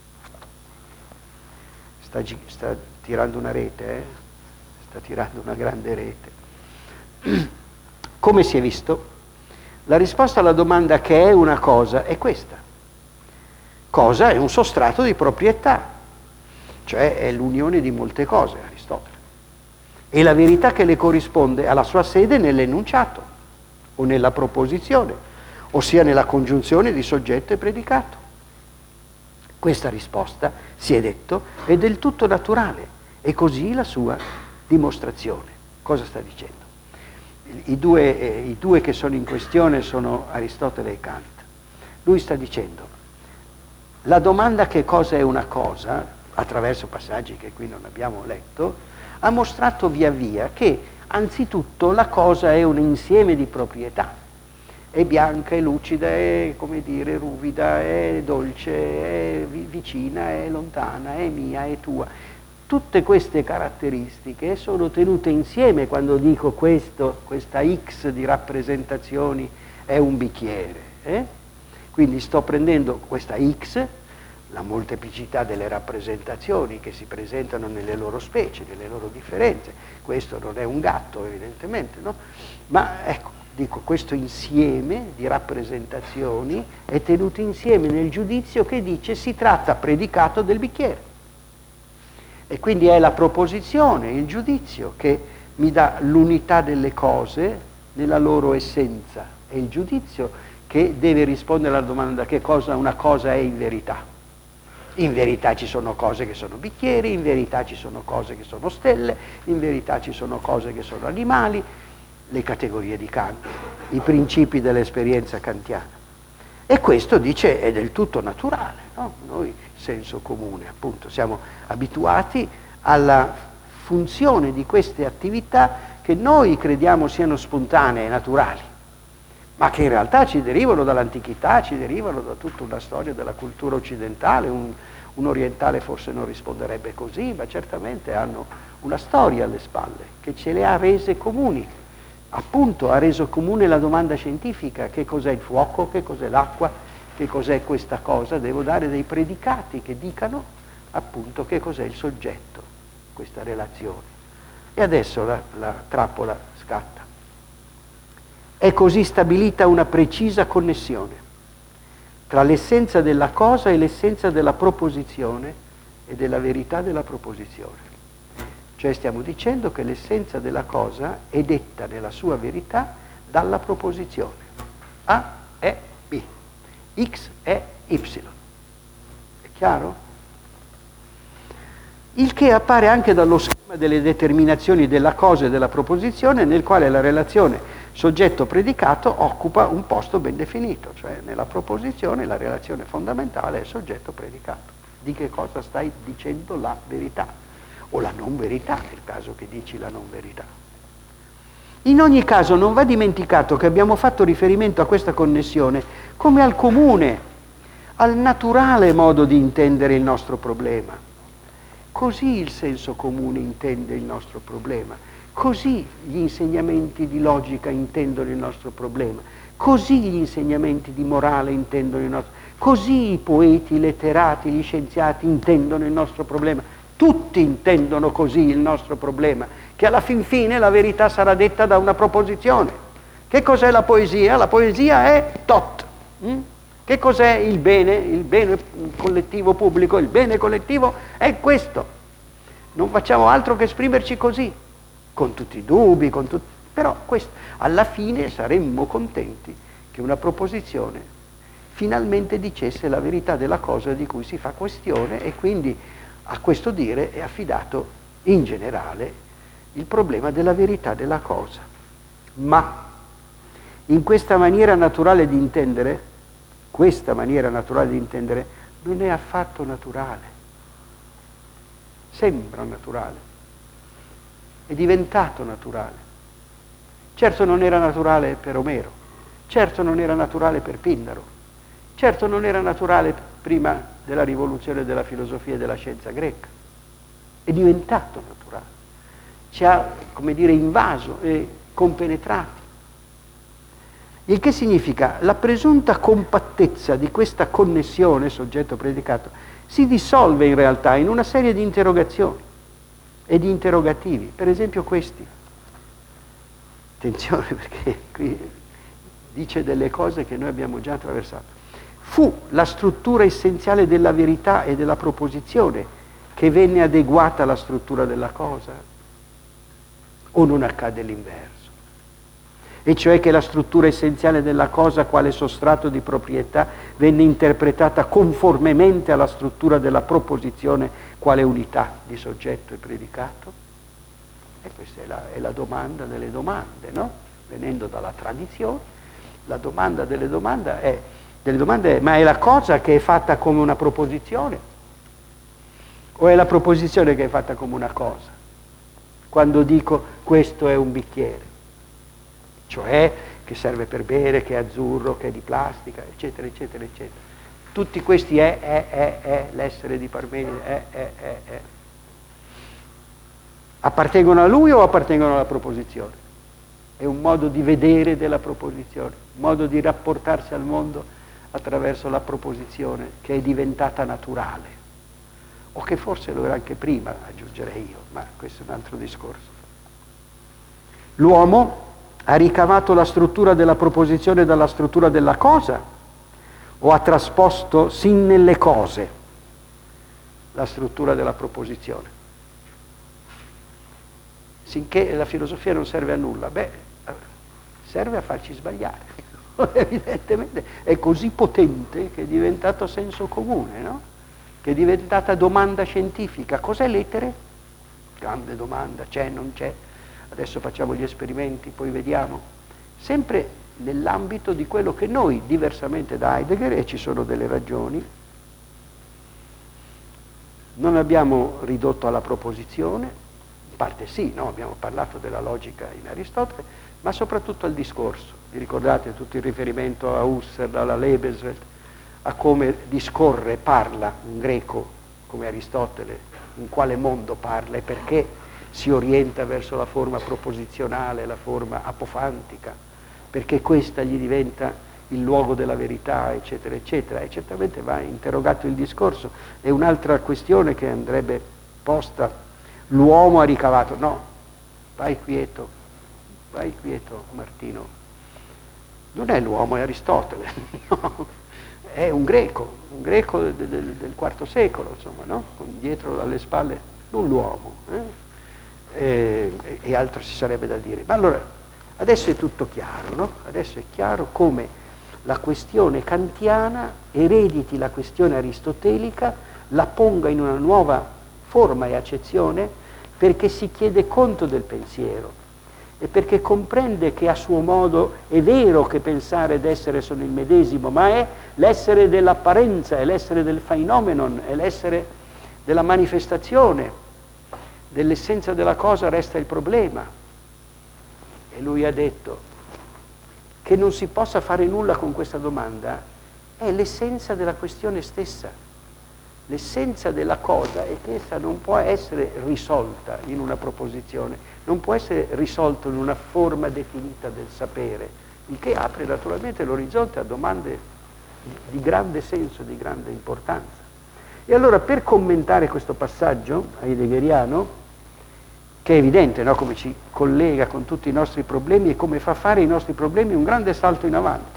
Sta tirando una rete, sta tirando una grande rete. Come si è visto, la risposta alla domanda che è una cosa è questa. Cosa è un sostrato di proprietà. cioè è l'unione di molte cose, Aristotele. E la verità che le corrisponde alla sua sede nell'enunciato o nella proposizione, ossia nella congiunzione di soggetto e predicato. Questa risposta, si è detto, è del tutto naturale e così la sua dimostrazione. Cosa sta dicendo? I due che sono in questione sono Aristotele e Kant. Lui sta dicendo, la domanda che cosa è una cosa, attraverso passaggi che qui non abbiamo letto, ha mostrato via via che anzitutto la cosa è un insieme di proprietà. È bianca, è lucida, è, come dire, ruvida, è dolce, è vicina, è lontana, è mia, è tua. Tutte queste caratteristiche sono tenute insieme quando dico questa X di rappresentazioni è un bicchiere. Quindi sto prendendo questa X, la molteplicità delle rappresentazioni che si presentano nelle loro specie, nelle loro differenze. Questo non è un gatto, evidentemente, no? Ma ecco, dico, questo insieme di rappresentazioni è tenuto insieme nel giudizio che dice si tratta predicato del bicchiere. E quindi è la proposizione, il giudizio, che mi dà l'unità delle cose nella loro essenza. È il giudizio che deve rispondere alla domanda che cosa una cosa è in verità. In verità ci sono cose che sono bicchieri, in verità ci sono cose che sono stelle, in verità ci sono cose che sono animali, le categorie di Kant, i principi dell'esperienza kantiana. E questo, dice, è del tutto naturale, no? Noi, senso comune, appunto, siamo abituati alla funzione di queste attività che noi crediamo siano spontanee e naturali, ma che in realtà ci derivano dall'antichità, ci derivano da tutta una storia della cultura occidentale. Un orientale forse non risponderebbe così, ma certamente hanno una storia alle spalle che ce le ha rese comuni. Appunto ha reso comune la domanda scientifica: che cos'è il fuoco, che cos'è l'acqua, che cos'è questa cosa? Devo dare dei predicati che dicano appunto che cos'è il soggetto, questa relazione. E adesso la trappola scatta. È così stabilita una precisa connessione tra l'essenza della cosa e l'essenza della proposizione e della verità della proposizione. Cioè stiamo dicendo che l'essenza della cosa è detta nella sua verità dalla proposizione. A è B, X è Y. È chiaro? Il che appare anche dallo schema delle determinazioni della cosa e della proposizione, nel quale la relazione soggetto-predicato occupa un posto ben definito, cioè nella proposizione la relazione fondamentale è soggetto-predicato. Di che cosa stai dicendo la verità, o la non verità, nel caso che dici la non verità. In ogni caso non va dimenticato che abbiamo fatto riferimento a questa connessione come al comune, al naturale modo di intendere il nostro problema. Così il senso comune intende il nostro problema. Così gli insegnamenti di logica intendono il nostro problema, così gli insegnamenti di morale intendono il nostro problema, così i poeti, i letterati, gli scienziati intendono il nostro problema. Tutti intendono così il nostro problema, che alla fin fine la verità sarà detta da una proposizione. Che cos'è la poesia? La poesia è tot. Che cos'è il bene collettivo pubblico? Il bene collettivo è questo. Non facciamo altro che esprimerci così, con tutti i dubbi, però questo. Alla fine saremmo contenti che una proposizione finalmente dicesse la verità della cosa di cui si fa questione, e quindi a questo dire è affidato in generale il problema della verità della cosa. Ma in questa maniera naturale di intendere, non è affatto naturale. Sembra naturale. È diventato naturale. Certo non era naturale per Omero, certo non era naturale per Pindaro, certo non era naturale prima della rivoluzione della filosofia e della scienza greca. È diventato naturale. Ci ha, come dire, invaso e compenetrati. Il che significa la presunta compattezza di questa connessione soggetto-predicato si dissolve in realtà in una serie di interrogazioni e di interrogativi, per esempio questi. Attenzione, perché qui dice delle cose che noi abbiamo già attraversato. Fu la struttura essenziale della verità e della proposizione che venne adeguata alla struttura della cosa, o non accade l'inverso? E cioè che la struttura essenziale della cosa, quale sostrato di proprietà, venne interpretata conformemente alla struttura della proposizione, quale unità di soggetto e predicato? E questa è la domanda delle domande, no? Venendo dalla tradizione, la domanda delle domande è: ma è la cosa che è fatta come una proposizione? O è la proposizione che è fatta come una cosa? Quando dico questo è un bicchiere, cioè che serve per bere, che è azzurro, che è di plastica, eccetera, eccetera, eccetera. Tutti questi l'essere di Parmenide, appartengono a lui o appartengono alla proposizione? È un modo di vedere della proposizione, un modo di rapportarsi al mondo attraverso la proposizione che è diventata naturale, o che forse lo era anche prima, aggiungerei io, ma questo è un altro discorso. L'uomo ha ricavato la struttura della proposizione dalla struttura della cosa, o ha trasposto sin nelle cose la struttura della proposizione? Sinché la filosofia non serve a nulla, serve a farci sbagliare. Evidentemente è così potente che è diventato senso comune, no? Che è diventata domanda scientifica. Cos'è l'etere? Grande domanda, c'è, non c'è? Adesso facciamo gli esperimenti, poi vediamo. Sempre nell'ambito di quello che noi, diversamente da Heidegger, e ci sono delle ragioni, non abbiamo ridotto alla proposizione, in parte sì, no? Abbiamo parlato della logica in Aristotele, ma soprattutto al discorso. Vi ricordate tutto il riferimento a Husserl, alla Lebenswelt, a come discorre, parla un greco come Aristotele, in quale mondo parla e perché si orienta verso la forma proposizionale, la forma apofantica, perché questa gli diventa il luogo della verità, eccetera, eccetera. E certamente va interrogato il discorso. È un'altra questione che andrebbe posta: l'uomo ha ricavato. No, vai quieto Martino. Non è l'uomo, è Aristotele, no? È un greco del IV secolo, insomma, no? Dietro alle spalle, non l'uomo. E altro si sarebbe da dire. Ma allora, adesso è tutto chiaro, no? Adesso è chiaro come la questione kantiana erediti la questione aristotelica, la ponga in una nuova forma e accezione, perché si chiede conto del pensiero e perché comprende che a suo modo è vero che pensare ed essere sono il medesimo, ma è l'essere dell'apparenza, è l'essere del phenomenon, è l'essere della manifestazione, dell'essenza della cosa resta il problema. E lui ha detto che non si possa fare nulla con questa domanda è l'essenza della questione stessa. L'essenza della cosa è che essa non può essere risolta in una proposizione, non può essere risolto in una forma definita del sapere, il che apre naturalmente l'orizzonte a domande di grande senso, di grande importanza. E allora, per commentare questo passaggio heideggeriano, che è evidente, no? Come ci collega con tutti i nostri problemi e come fa fare ai nostri problemi un grande salto in avanti,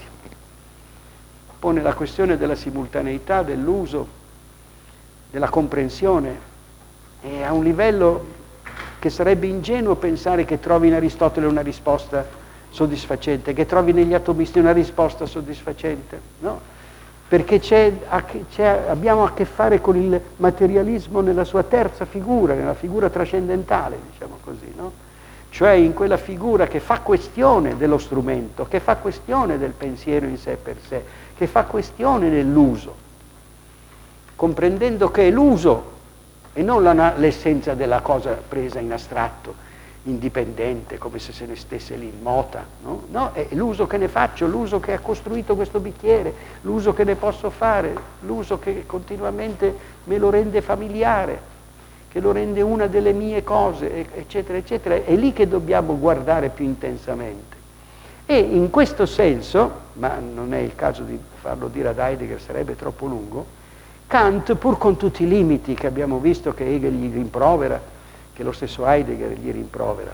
pone la questione della simultaneità, dell'uso, della comprensione, e a un livello che sarebbe ingenuo pensare che trovi in Aristotele una risposta soddisfacente, che trovi negli atomisti una risposta soddisfacente, no? Perché abbiamo a che fare con il materialismo nella sua terza figura, nella figura trascendentale, diciamo così, no? Cioè in quella figura che fa questione dello strumento, che fa questione del pensiero in sé per sé, che fa questione dell'uso, comprendendo che è l'uso e non l'essenza della cosa presa in astratto, indipendente, come se se ne stesse lì immota, no? No, è l'uso che ne faccio, l'uso che ha costruito questo bicchiere, l'uso che ne posso fare, l'uso che continuamente me lo rende familiare, che lo rende una delle mie cose, eccetera, eccetera. È lì che dobbiamo guardare più intensamente. E in questo senso, ma non è il caso di farlo dire ad Heidegger, sarebbe troppo lungo, Kant, pur con tutti i limiti che abbiamo visto che Hegel gli rimprovera, che lo stesso Heidegger gli rimprovera,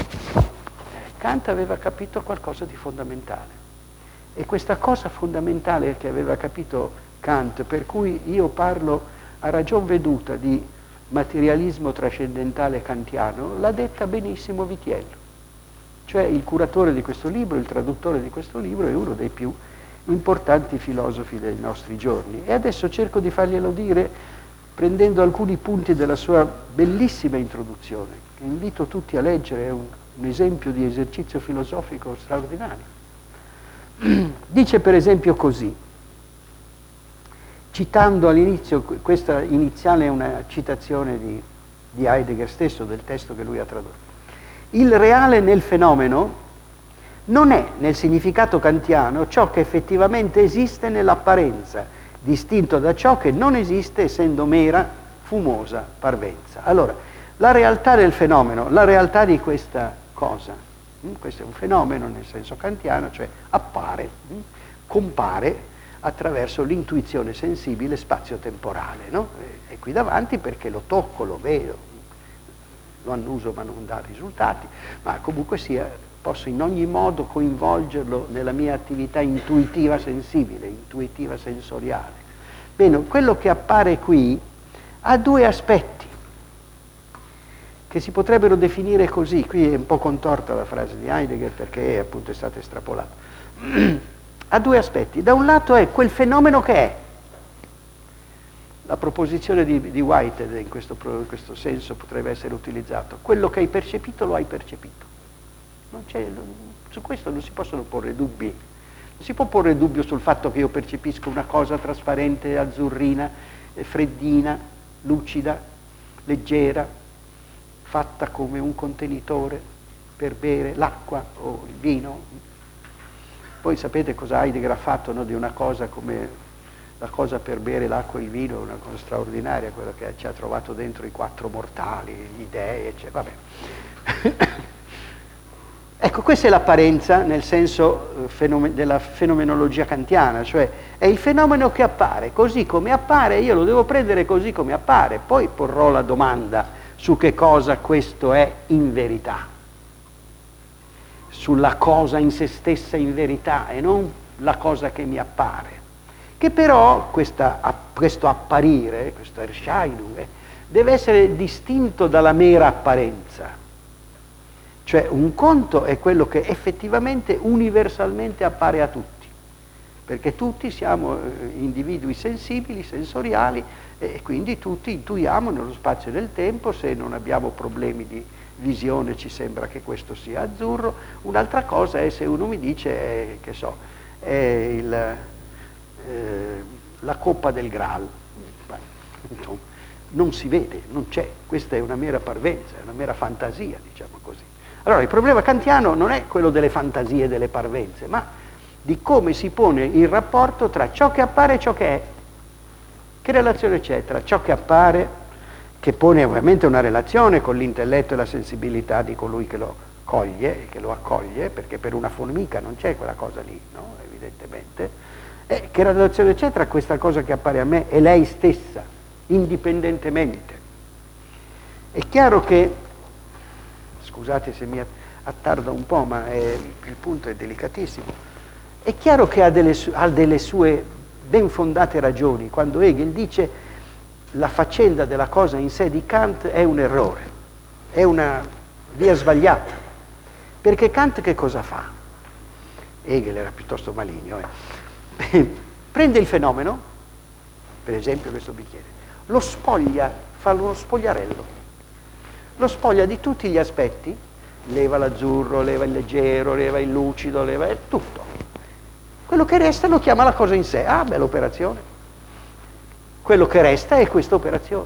Kant aveva capito qualcosa di fondamentale. E questa cosa fondamentale che aveva capito Kant, per cui io parlo a ragion veduta di materialismo trascendentale kantiano l'ha detta benissimo Vitiello. Cioè il curatore di questo libro, il traduttore di questo libro è uno dei più importanti filosofi dei nostri giorni. E adesso cerco di farglielo dire prendendo alcuni punti della sua bellissima introduzione, che invito tutti a leggere, è un esempio di esercizio filosofico straordinario. Dice per esempio così, citando all'inizio, questa iniziale è una citazione di Heidegger stesso, del testo che lui ha tradotto. Il reale nel fenomeno non è, nel significato kantiano, ciò che effettivamente esiste nell'apparenza, distinto da ciò che non esiste essendo mera, fumosa parvenza. Allora, la realtà del fenomeno, la realtà di questa cosa, questo è un fenomeno nel senso kantiano, cioè appare, compare attraverso l'intuizione sensibile spazio-temporale, no? È qui davanti perché lo tocco, lo vedo, lo annuso ma non dà risultati, ma comunque sia, posso in ogni modo coinvolgerlo nella mia attività intuitiva sensibile, intuitiva sensoriale. Bene, quello che appare qui ha due aspetti che si potrebbero definire così. Qui è un po' contorta la frase di Heidegger perché appunto è stata estrapolata. Ha due aspetti. Da un lato è quel fenomeno che è. La proposizione di Whitehead in questo senso potrebbe essere utilizzato. Quello che hai percepito lo hai percepito. Su questo non si possono porre dubbi. Non si può porre dubbio sul fatto che io percepisco una cosa trasparente, azzurrina, freddina, lucida, leggera, fatta come un contenitore per bere l'acqua o il vino. Poi sapete cosa Heidegger ha fatto, no, di una cosa come la cosa per bere l'acqua e il vino, è una cosa straordinaria, quella che ci ha trovato dentro i quattro mortali, gli dei, eccetera. Vabbè. Ecco, questa è l'apparenza nel senso della fenomenologia kantiana, cioè è il fenomeno che appare, così come appare, io lo devo prendere così come appare, poi porrò la domanda su che cosa questo è in verità, sulla cosa in se stessa in verità e non la cosa che mi appare, che però questo apparire, questo Erscheinung, deve essere distinto dalla mera apparenza. Cioè un conto è quello che effettivamente universalmente appare a tutti, perché tutti siamo individui sensibili, sensoriali, e quindi tutti intuiamo nello spazio e nel tempo. Se non abbiamo problemi di visione ci sembra che questo sia azzurro. Un'altra cosa è se uno mi dice, che so, è la coppa del Graal. Non si vede, non c'è, questa è una mera parvenza, è una mera fantasia, diciamo così. Allora il problema kantiano non è quello delle fantasie, delle parvenze, ma di come si pone il rapporto tra ciò che appare e ciò che è. Che relazione c'è tra ciò che appare, che pone ovviamente una relazione con l'intelletto e la sensibilità di colui che lo coglie, che lo accoglie, perché per una formica non c'è quella cosa lì, no? Evidentemente. E che relazione c'è tra questa cosa che appare a me e lei stessa, indipendentemente? È chiaro che, scusate se mi attarda un po', ma il punto è delicatissimo, è chiaro che ha delle sue ben fondate ragioni quando Hegel dice la faccenda della cosa in sé di Kant è un errore, è una via sbagliata, perché Kant che cosa fa? Hegel era piuttosto maligno, prende il fenomeno, per esempio questo bicchiere, lo spoglia, fa uno spogliarello, lo spoglia di tutti gli aspetti, leva l'azzurro, leva il leggero, leva il lucido, leva tutto. Quello che resta lo chiama la cosa in sé. Ah, bella operazione. Quello che resta è questa operazione,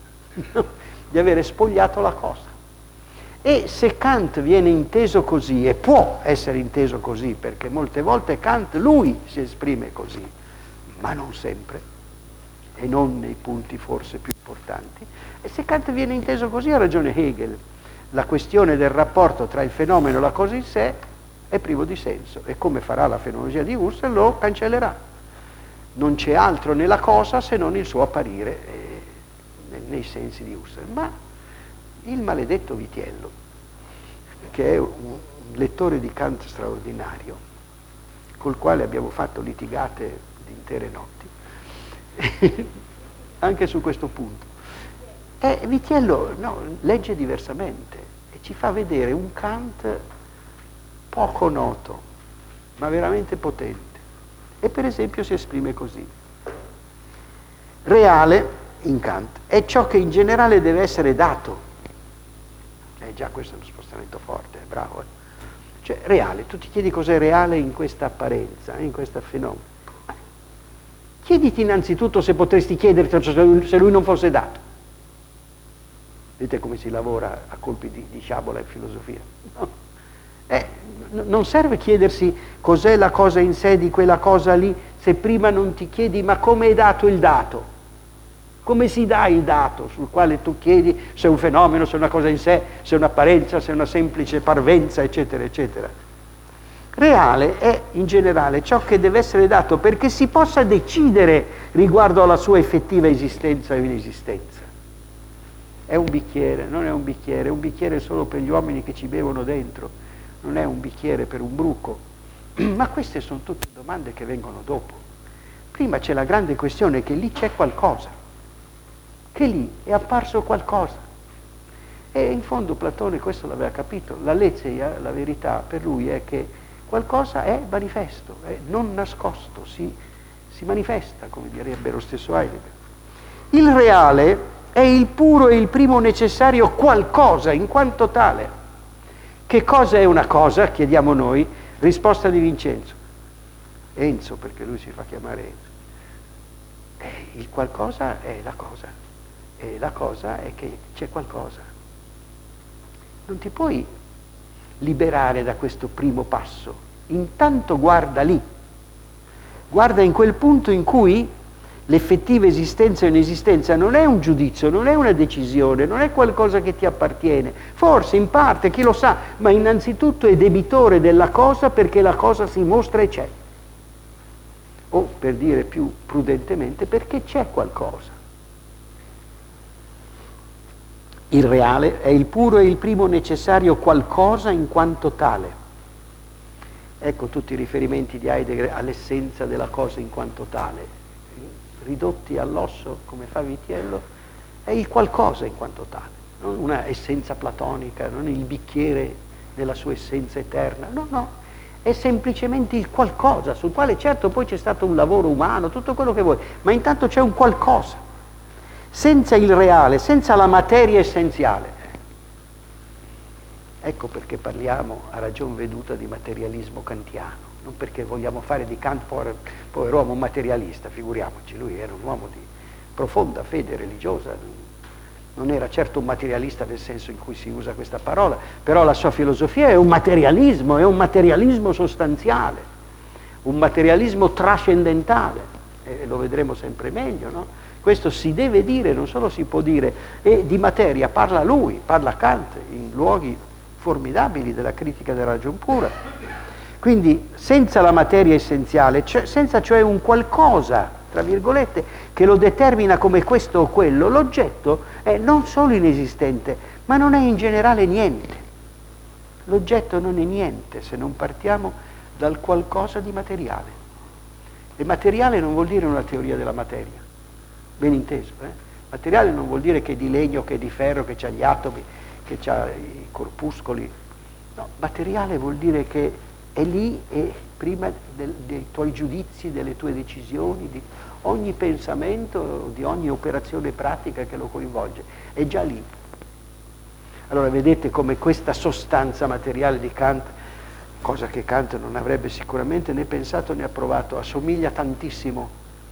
di avere spogliato la cosa. E se Kant viene inteso così, e può essere inteso così, perché molte volte Kant, lui si esprime così, ma non sempre, e non nei punti forse più importanti, e se Kant viene inteso così ha ragione Hegel. La questione del rapporto tra il fenomeno e la cosa in sé è privo di senso, e come farà la fenomenologia di Husserl lo cancellerà. Non c'è altro nella cosa se non il suo apparire nei sensi di Husserl. Ma il maledetto Vitiello, che è un lettore di Kant straordinario, col quale abbiamo fatto litigate di intere notti, anche su questo punto, E Vitiello legge diversamente e ci fa vedere un Kant poco noto, ma veramente potente. E per esempio si esprime così. Reale, in Kant, è ciò che in generale deve essere dato. Già questo è uno spostamento forte, bravo. Cioè, reale, tu ti chiedi cos'è reale in questa apparenza, in questo fenomeno. Chiediti innanzitutto se potresti chiederti se lui non fosse dato. Vedete come si lavora a colpi di sciabola in filosofia? No? Non serve chiedersi cos'è la cosa in sé di quella cosa lì, se prima non ti chiedi ma come è dato il dato. Come si dà il dato sul quale tu chiedi se è un fenomeno, se è una cosa in sé, se è un'apparenza, se è una semplice parvenza, eccetera, eccetera. Reale è in generale ciò che deve essere dato perché si possa decidere riguardo alla sua effettiva esistenza o inesistenza. È un bicchiere, non è un bicchiere solo per gli uomini che ci bevono dentro, non è un bicchiere per un bruco. Ma queste sono tutte domande che vengono dopo. Prima c'è la grande questione che lì c'è qualcosa, che lì è apparso qualcosa. E in fondo Platone questo l'aveva capito, la lezeia, la verità per lui è che qualcosa è manifesto, è non nascosto, si manifesta, come direbbe lo stesso Heidegger. Il reale è il puro e il primo necessario qualcosa in quanto tale. Che cosa è una cosa? Chiediamo noi. Risposta di Vincenzo. Enzo, perché lui si fa chiamare Enzo. Il qualcosa è la cosa. E la cosa è che c'è qualcosa. Non ti puoi liberare da questo primo passo. Intanto guarda lì. Guarda in quel punto in cui l'effettiva esistenza o inesistenza non è un giudizio, non è una decisione, non è qualcosa che ti appartiene. Forse in parte, chi lo sa, ma innanzitutto è debitore della cosa perché la cosa si mostra e c'è. O, per dire più prudentemente, perché c'è qualcosa. Il reale è il puro e il primo necessario qualcosa in quanto tale. Ecco tutti i riferimenti di Heidegger all'essenza della cosa in quanto tale. Ridotti all'osso, come fa Vitiello, è il qualcosa in quanto tale, non una essenza platonica, non il bicchiere della sua essenza eterna, no, è semplicemente il qualcosa, sul quale certo poi c'è stato un lavoro umano, tutto quello che vuoi, ma intanto c'è un qualcosa, senza il reale, senza la materia essenziale. Ecco perché parliamo a ragion veduta di materialismo kantiano. Non perché vogliamo fare di Kant povero uomo un materialista, figuriamoci, lui era un uomo di profonda fede religiosa, non era certo un materialista nel senso in cui si usa questa parola, però la sua filosofia è un materialismo sostanziale, un materialismo trascendentale, e lo vedremo sempre meglio, no? Questo si deve dire, non solo si può dire, e di materia parla lui, parla Kant in luoghi formidabili della critica della ragion pura. Quindi senza la materia essenziale, senza cioè un qualcosa, tra virgolette, che lo determina come questo o quello, l'oggetto è non solo inesistente, ma non è in generale niente. L'oggetto non è niente se non partiamo dal qualcosa di materiale. E materiale non vuol dire una teoria della materia, ben inteso. Materiale non vuol dire che è di legno, che è di ferro, che ha gli atomi, che ha i corpuscoli. No, materiale vuol dire che è lì e prima dei tuoi giudizi, delle tue decisioni, di ogni pensamento, di ogni operazione pratica che lo coinvolge, è già lì. Allora vedete come questa sostanza materiale di Kant, cosa che Kant non avrebbe sicuramente né pensato né approvato, assomiglia tantissimo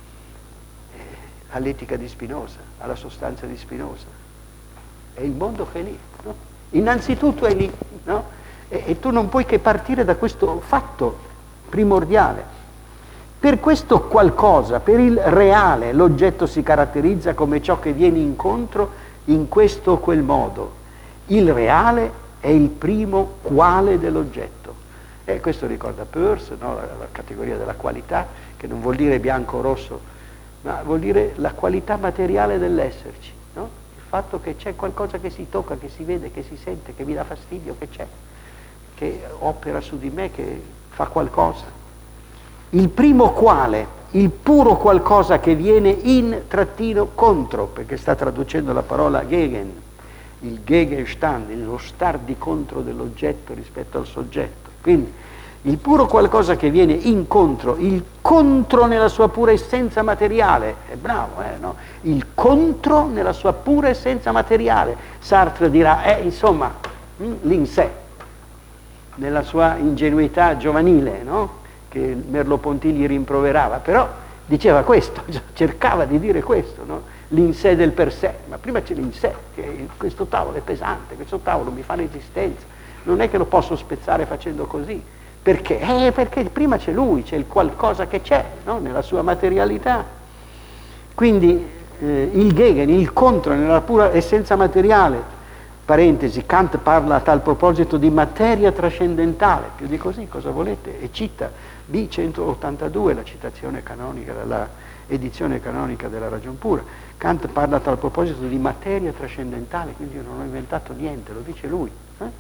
all'etica di Spinoza, alla sostanza di Spinoza. È il mondo che è lì, no? Innanzitutto è lì, no? E tu non puoi che partire da questo fatto primordiale. Per questo qualcosa, per il reale, l'oggetto si caratterizza come ciò che viene incontro in questo o quel modo. Il reale è il primo quale dell'oggetto. E questo ricorda Peirce, no? La categoria della qualità, che non vuol dire bianco o rosso, ma vuol dire la qualità materiale dell'esserci, no? Il fatto che c'è qualcosa che si tocca, che si vede, che si sente, che mi dà fastidio, che c'è, che opera su di me, che fa qualcosa. Il primo quale il puro qualcosa che viene in trattino contro, perché sta traducendo la parola gegen, il Gegenstand, lo star di contro dell'oggetto rispetto al soggetto. Quindi il puro qualcosa che viene incontro, il contro nella sua pura essenza materiale, è bravo, no? Il contro nella sua pura essenza materiale. Sartre dirà, insomma, l'in-sé, nella sua ingenuità giovanile, no? Che Merleau-Ponty gli rimproverava, però diceva questo, cercava di dire questo, no? L'in-sé del per sé, ma prima c'è l'in-sé, che questo tavolo è pesante, questo tavolo mi fa resistenza, non è che lo posso spezzare facendo così. Perché? Perché prima c'è lui, c'è il qualcosa che c'è, no? Nella sua materialità. Quindi il Gegen, il contro nella pura essenza materiale, parentesi, Kant parla a tal proposito di materia trascendentale, più di così cosa volete? E cita B182, la citazione canonica, la edizione canonica della Ragion Pura. Kant parla a tal proposito di materia trascendentale, quindi io non ho inventato niente, lo dice lui.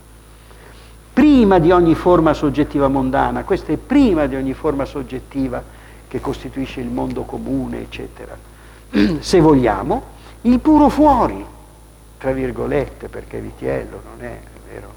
Prima di ogni forma soggettiva mondana, questa è prima di ogni forma soggettiva che costituisce il mondo comune, eccetera. Se vogliamo, il puro fuori, tra virgolette, perché Vitiello non è vero,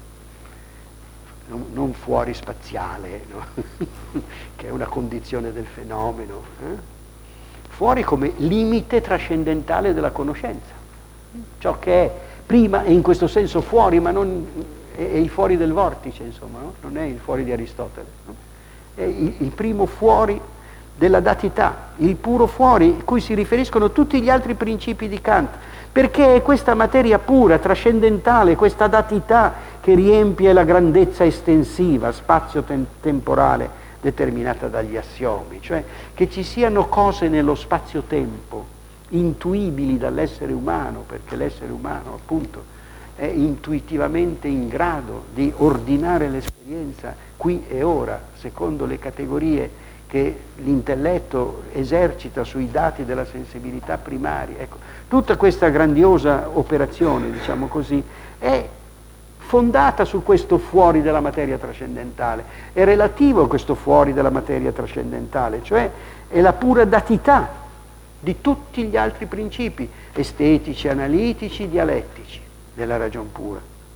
non fuori spaziale, no? Che è una condizione del fenomeno, fuori come limite trascendentale della conoscenza, ciò che è prima è in questo senso fuori, ma non è il fuori del vortice, insomma, no? Non è il fuori di Aristotele, no? È il primo fuori della datità, il puro fuori cui si riferiscono tutti gli altri principi di Kant, perché è questa materia pura, trascendentale, questa datità che riempie la grandezza estensiva, spazio-temporale determinata dagli assiomi, cioè che ci siano cose nello spazio-tempo intuibili dall'essere umano, perché l'essere umano appunto è intuitivamente in grado di ordinare l'esperienza qui e ora, secondo le categorie che l'intelletto esercita sui dati della sensibilità primaria. Ecco, tutta questa grandiosa operazione, diciamo così, è fondata su questo fuori della materia trascendentale, è relativo a questo fuori della materia trascendentale, cioè è la pura datità di tutti gli altri principi estetici, analitici, dialettici della ragion pura.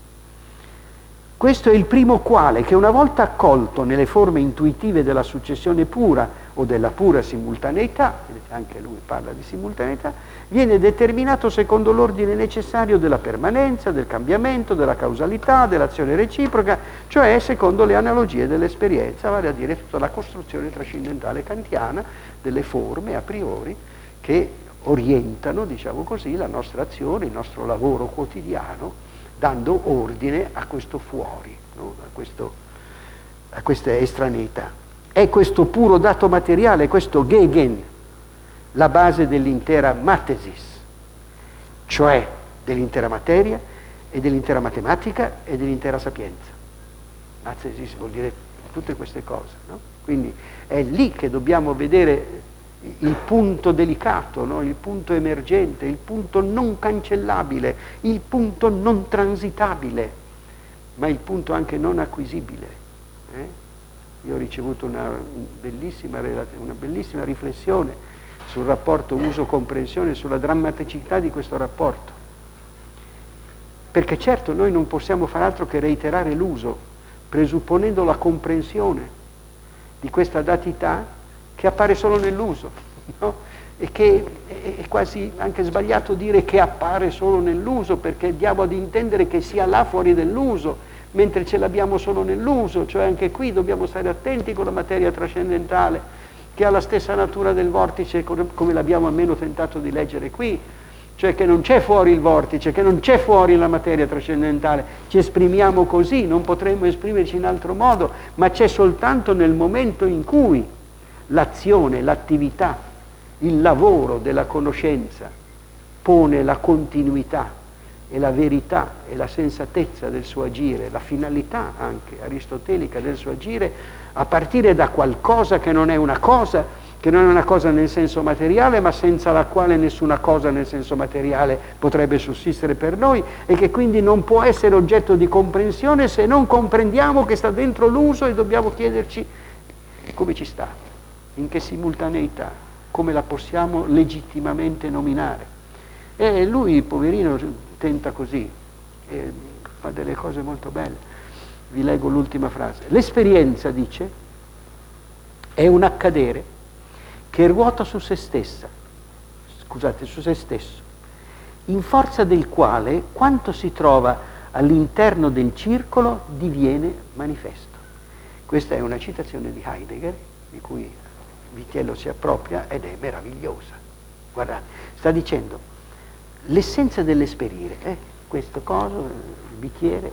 Questo è il primo quale, che una volta accolto nelle forme intuitive della successione pura o della pura simultaneità, anche lui parla di simultaneità, viene determinato secondo l'ordine necessario della permanenza, del cambiamento, della causalità, dell'azione reciproca, cioè secondo le analogie dell'esperienza, vale a dire tutta la costruzione trascendentale kantiana delle forme a priori che orientano, diciamo così, la nostra azione, il nostro lavoro quotidiano, dando ordine a questo fuori, no? a questa estraneità. È questo puro dato materiale, questo Gegen, la base dell'intera matesis, cioè dell'intera materia e dell'intera matematica e dell'intera sapienza. Matesis vuol dire tutte queste cose, no? Quindi è lì che dobbiamo vedere il punto delicato, no? Il punto emergente, il punto non cancellabile, il punto non transitabile, ma il punto anche non acquisibile. Io ho ricevuto una bellissima riflessione sul rapporto uso-comprensione, sulla drammaticità di questo rapporto. Perché certo noi non possiamo far altro che reiterare l'uso, presupponendo la comprensione di questa datità che appare solo nell'uso, no? E che è quasi anche sbagliato dire che appare solo nell'uso, perché diamo ad intendere che sia là fuori dell'uso, mentre ce l'abbiamo solo nell'uso, cioè anche qui dobbiamo stare attenti con la materia trascendentale, che ha la stessa natura del vortice, come l'abbiamo almeno tentato di leggere qui, cioè che non c'è fuori il vortice, che non c'è fuori la materia trascendentale, ci esprimiamo così, non potremmo esprimerci in altro modo, ma c'è soltanto nel momento in cui l'azione, l'attività, il lavoro della conoscenza pone la continuità e la verità e la sensatezza del suo agire, la finalità anche aristotelica del suo agire, a partire da qualcosa che non è una cosa, che non è una cosa nel senso materiale, ma senza la quale nessuna cosa nel senso materiale potrebbe sussistere per noi, e che quindi non può essere oggetto di comprensione se non comprendiamo che sta dentro l'uso, e dobbiamo chiederci come ci sta, in che simultaneità. come la possiamo legittimamente nominare. E lui, poverino, tenta così, e fa delle cose molto belle. Vi leggo l'ultima frase. L'esperienza, dice, è un accadere che ruota su se stessa, scusate, su se stesso, in forza del quale quanto si trova all'interno del circolo diviene manifesto. Questa è una citazione di Heidegger, di cui Vitiello si appropria, ed è meravigliosa. Guardate, sta dicendo, l'essenza dell'esperire, questo coso, il bicchiere,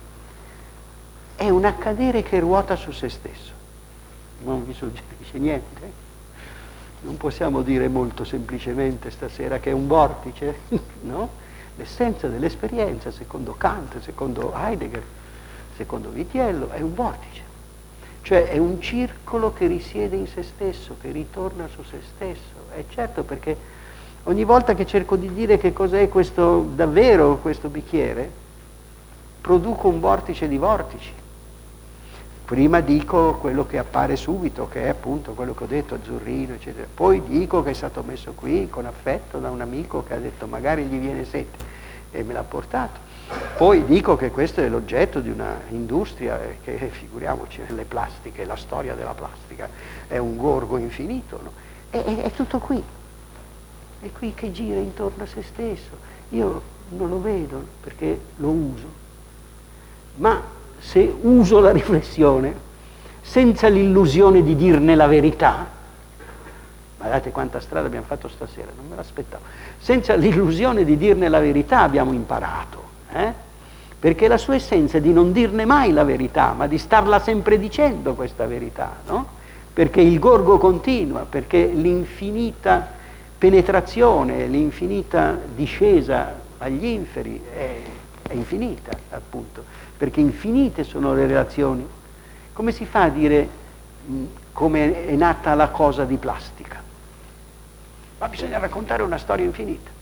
è un accadere che ruota su se stesso. Non vi suggerisce niente? Non possiamo dire molto semplicemente stasera che è un vortice, no? L'essenza dell'esperienza, secondo Kant, secondo Heidegger, secondo Vitiello, è un vortice. Cioè è un circolo che risiede in se stesso, che ritorna su se stesso. È certo, perché ogni volta che cerco di dire che cos'è questo, davvero questo bicchiere, produco un vortice di vortici. Prima dico quello che appare subito, che è appunto quello che ho detto, azzurrino, eccetera. Poi dico che è stato messo qui con affetto da un amico che ha detto magari gli viene sete e me l'ha portato. Poi dico che questo è l'oggetto di una industria che, figuriamoci, nelle plastiche, la storia della plastica è un gorgo infinito, no? È tutto qui. È qui che gira intorno a se stesso. Io non lo vedo perché lo uso. Ma se uso la riflessione senza l'illusione di dirne la verità, guardate quanta strada abbiamo fatto stasera, non me l'aspettavo, senza l'illusione di dirne la verità abbiamo imparato, perché la sua essenza è di non dirne mai la verità, ma di starla sempre dicendo questa verità, no? Perché il gorgo continua, perché l'infinita penetrazione, l'infinita discesa agli inferi è infinita, appunto, perché infinite sono le relazioni. Come si fa a dire come è nata la cosa di plastica? Ma bisogna raccontare una storia infinita.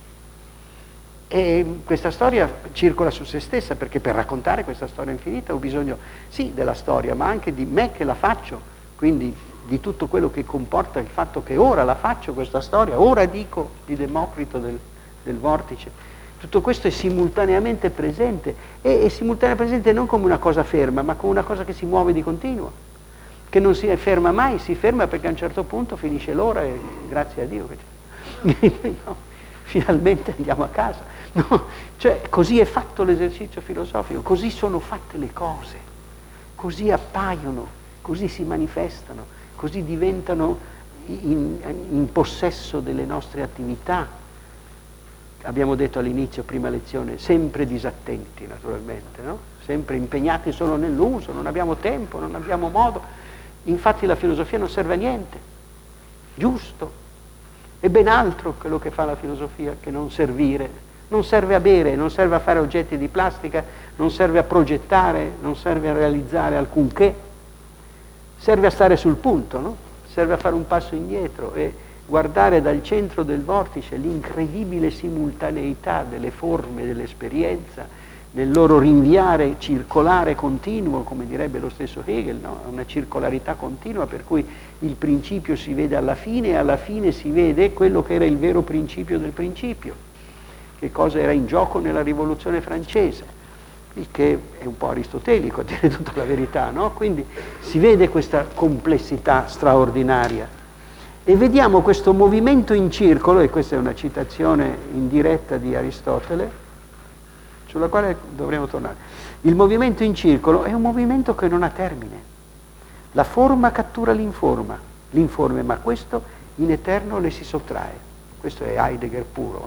E questa storia circola su se stessa, perché per raccontare questa storia infinita ho bisogno, sì, della storia, ma anche di me che la faccio, quindi di tutto quello che comporta il fatto che ora la faccio questa storia, ora dico di Democrito del vortice. Tutto questo è simultaneamente presente, e simultaneamente presente non come una cosa ferma, ma come una cosa che si muove di continuo, che non si ferma mai, si ferma perché a un certo punto finisce l'ora e grazie a Dio che no, finalmente andiamo a casa. No, cioè così è fatto l'esercizio filosofico, così sono fatte le cose, così appaiono, così si manifestano, così diventano in possesso delle nostre attività. Abbiamo detto all'inizio, prima lezione, sempre disattenti naturalmente, no? Sempre impegnati solo nell'uso, non abbiamo tempo, non abbiamo modo. Infatti la filosofia non serve a niente, giusto? È ben altro quello che fa la filosofia che non servire. Non serve a bere, non serve a fare oggetti di plastica, non serve a progettare, non serve a realizzare alcunché. Serve a stare sul punto, no? Serve a fare un passo indietro e guardare dal centro del vortice l'incredibile simultaneità delle forme dell'esperienza, nel loro rinviare circolare continuo, come direbbe lo stesso Hegel, no? Una circolarità continua per cui il principio si vede alla fine e alla fine si vede quello che era il vero principio del principio, che cosa era in gioco nella rivoluzione francese, il che è un po' aristotelico a dire tutta la verità, no? Quindi si vede questa complessità straordinaria. E vediamo questo movimento in circolo, e questa è una citazione in diretta di Aristotele, sulla quale dovremo tornare. Il movimento in circolo è un movimento che non ha termine. La forma cattura l'informe, ma questo in eterno le si sottrae. Questo è Heidegger puro,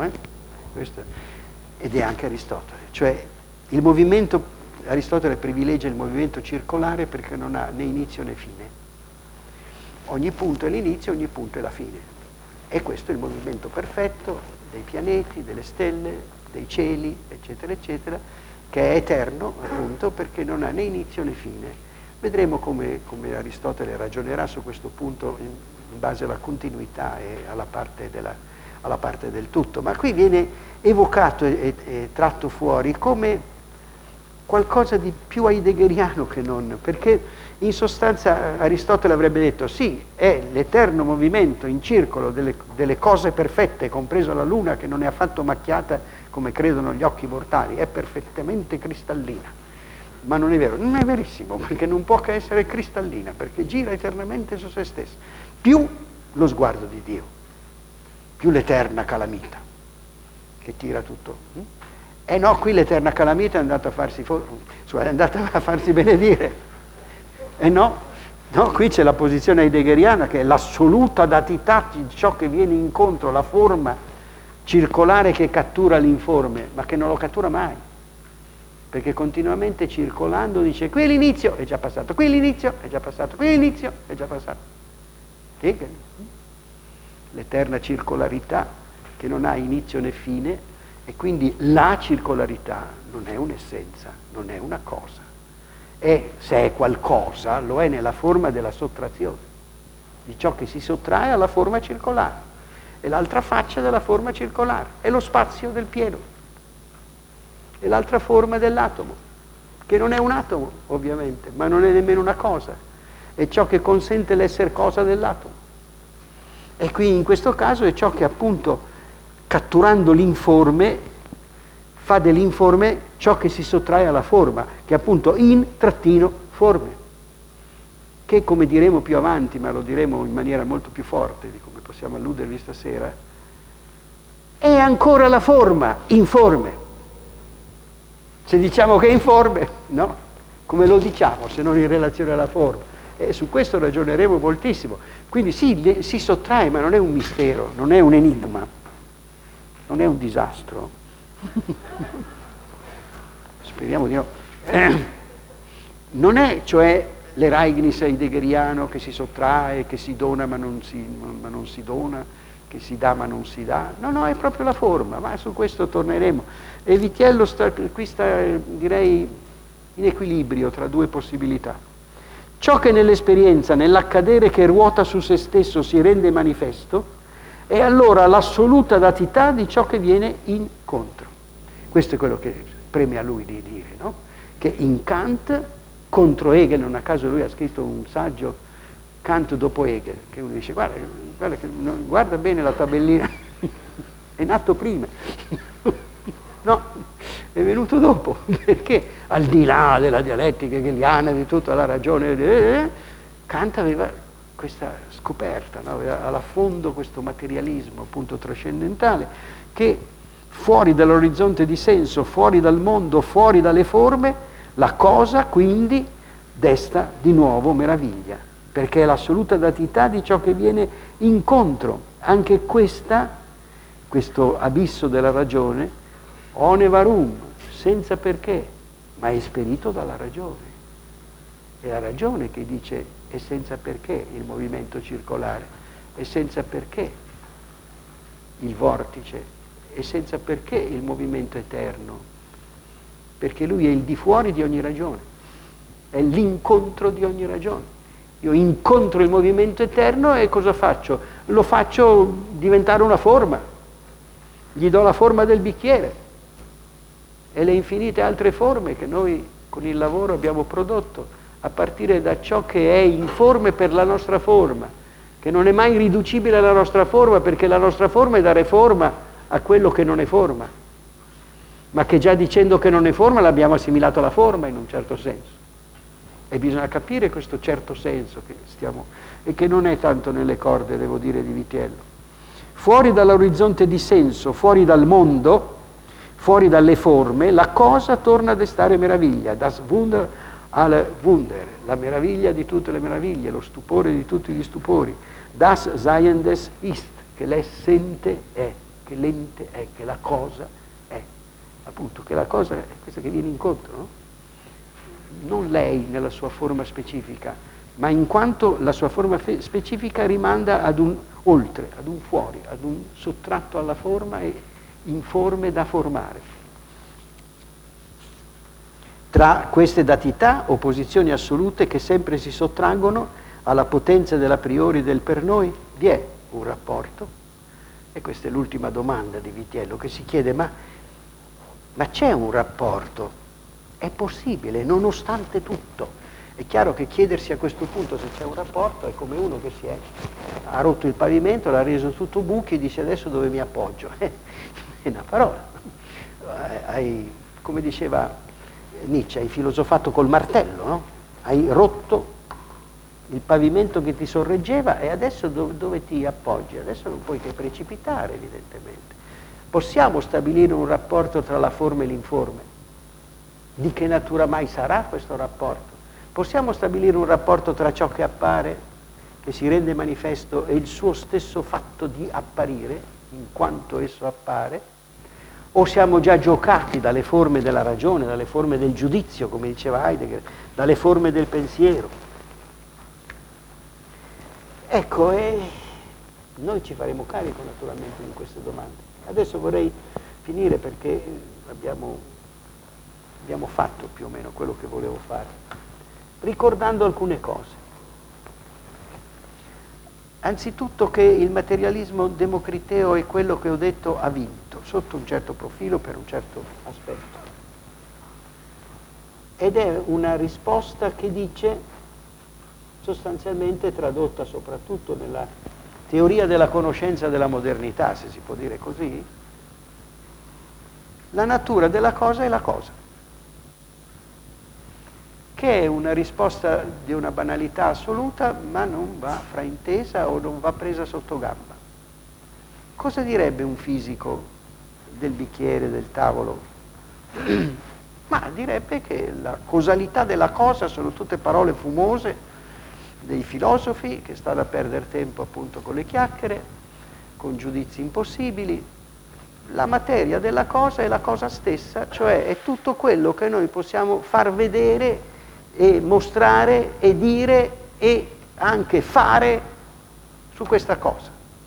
ed è anche Aristotele. Cioè il movimento, Aristotele privilegia il movimento circolare perché non ha né inizio né fine. Ogni punto è l'inizio, ogni punto è la fine. E questo è il movimento perfetto dei pianeti, delle stelle, dei cieli, eccetera, eccetera, che è eterno, appunto, perché non ha né inizio né fine. Vedremo come Aristotele ragionerà su questo punto in base alla continuità e alla parte del tutto. Ma qui viene evocato e tratto fuori come qualcosa di più heideggeriano che non, perché in sostanza Aristotele avrebbe detto sì, è l'eterno movimento in circolo delle cose perfette, compreso la luna che non è affatto macchiata come credono gli occhi mortali, è perfettamente cristallina. Ma non è vero, non è verissimo, perché non può che essere cristallina, perché gira eternamente su se stessa. Più lo sguardo di Dio, più l'eterna calamita che tira tutto. E no, qui l'eterna calamita è andata a farsi benedire. E no, qui c'è la posizione heideggeriana che è l'assoluta datità di ciò che viene incontro, la forma circolare che cattura l'informe, ma che non lo cattura mai. Perché continuamente circolando dice qui è l'inizio, è già passato, qui è l'inizio, è già passato, qui è l'inizio, è già passato. Hegel. L'eterna circolarità che non ha inizio né fine, e quindi la circolarità non è un'essenza, non è una cosa. E se è qualcosa, lo è nella forma della sottrazione, di ciò che si sottrae alla forma circolare. E l'altra faccia della forma circolare, è lo spazio del pieno. E l'altra forma dell'atomo, che non è un atomo, ovviamente, ma non è nemmeno una cosa. È ciò che consente l'essere cosa dell'atomo. E qui in questo caso è ciò che appunto, catturando l'informe, fa dell'informe ciò che si sottrae alla forma, che è appunto in-forme, che come diremo più avanti, ma lo diremo in maniera molto più forte di come possiamo alludervi stasera, è ancora la forma, informe. Se diciamo che è informe, no? Come lo diciamo se non in relazione alla forma? E su questo ragioneremo moltissimo. Quindi sì, si sottrae, ma non è un mistero, non è un enigma, non è un disastro. Speriamo di no. Non è cioè l'Ereignis heideggeriano che si sottrae, che si dona ma non si dona, che si dà ma non si dà. No, è proprio la forma, ma su questo torneremo. E Vitiello qui sta, direi, in equilibrio tra due possibilità. Ciò che nell'esperienza, nell'accadere che ruota su se stesso si rende manifesto, è allora l'assoluta datità di ciò che viene incontro. Questo è quello che preme a lui di dire, no? Che in Kant, contro Hegel, non a caso lui ha scritto un saggio, Kant dopo Hegel, che uno dice, guarda bene la tabellina, è nato prima, no, è venuto dopo, perché al di là della dialettica hegeliana, di tutta la ragione, Kant aveva questa scoperta, no? Aveva alla fondo questo materialismo appunto trascendentale, che fuori dall'orizzonte di senso, fuori dal mondo, fuori dalle forme, la cosa quindi desta di nuovo meraviglia, perché è l'assoluta datità di ciò che viene incontro. Anche questo abisso della ragione, one varum, senza perché, ma è esperito dalla ragione. È la ragione che dice è senza perché il movimento circolare, è senza perché il vortice, è senza perché il movimento eterno, perché lui è il di fuori di ogni ragione, è l'incontro di ogni ragione. Io incontro il movimento eterno e cosa faccio? Lo faccio diventare una forma, gli do la forma del bicchiere e le infinite altre forme che noi con il lavoro abbiamo prodotto, a partire da ciò che è informe per la nostra forma, che non è mai riducibile alla nostra forma, perché la nostra forma è dare forma a quello che non è forma, ma che già dicendo che non è forma l'abbiamo assimilato alla forma in un certo senso. E bisogna capire questo certo senso che stiamo, e che non è tanto nelle corde, devo dire, di Vitiello. Fuori dall'orizzonte di senso, fuori dal mondo, fuori dalle forme, la cosa torna a destare meraviglia, das Wunder al Wunder, la meraviglia di tutte le meraviglie, lo stupore di tutti gli stupori, das Seiendes ist, che l'essente è, che l'ente è, che la cosa è. Appunto, che la cosa è questa che viene incontro, no? Non lei nella sua forma specifica, ma in quanto la sua forma specifica rimanda ad un oltre, ad un fuori, ad un sottratto alla forma e informe da formare. Tra queste datità, opposizioni assolute che sempre si sottraggono alla potenza dell'a priori del per noi, vi è un rapporto? E questa è l'ultima domanda di Vitiello che si chiede, ma c'è un rapporto È possibile, nonostante tutto. È chiaro che chiedersi a questo punto se c'è un rapporto è come uno che ha rotto il pavimento, l'ha reso tutto buchi e dice adesso dove mi appoggio? È una parola. Come diceva Nietzsche, hai filosofato col martello, no? Hai rotto il pavimento che ti sorreggeva e adesso dove ti appoggi? Adesso non puoi che precipitare, evidentemente. Possiamo stabilire un rapporto tra la forma e l'informe? Di che natura mai sarà questo rapporto? Possiamo stabilire un rapporto tra ciò che appare, che si rende manifesto, e il suo stesso fatto di apparire, in quanto esso appare? O siamo già giocati dalle forme della ragione, dalle forme del giudizio, come diceva Heidegger, dalle forme del pensiero? Ecco, e noi ci faremo carico naturalmente di queste domande. Adesso vorrei finire perché abbiamo fatto più o meno quello che volevo fare, ricordando alcune cose. Anzitutto che il materialismo democriteo è quello che ho detto ha vinto, sotto un certo profilo, per un certo aspetto. Ed è una risposta che dice, sostanzialmente tradotta soprattutto nella teoria della conoscenza della modernità, se si può dire così, la natura della cosa è la cosa, che è una risposta di una banalità assoluta, ma non va fraintesa o non va presa sotto gamba. Cosa direbbe un fisico del bicchiere, del tavolo? Ma direbbe che la causalità della cosa sono tutte parole fumose dei filosofi, che stanno a perdere tempo appunto con le chiacchiere, con giudizi impossibili. La materia della cosa è la cosa stessa, cioè è tutto quello che noi possiamo far vedere e mostrare e dire e anche fare su questa cosa.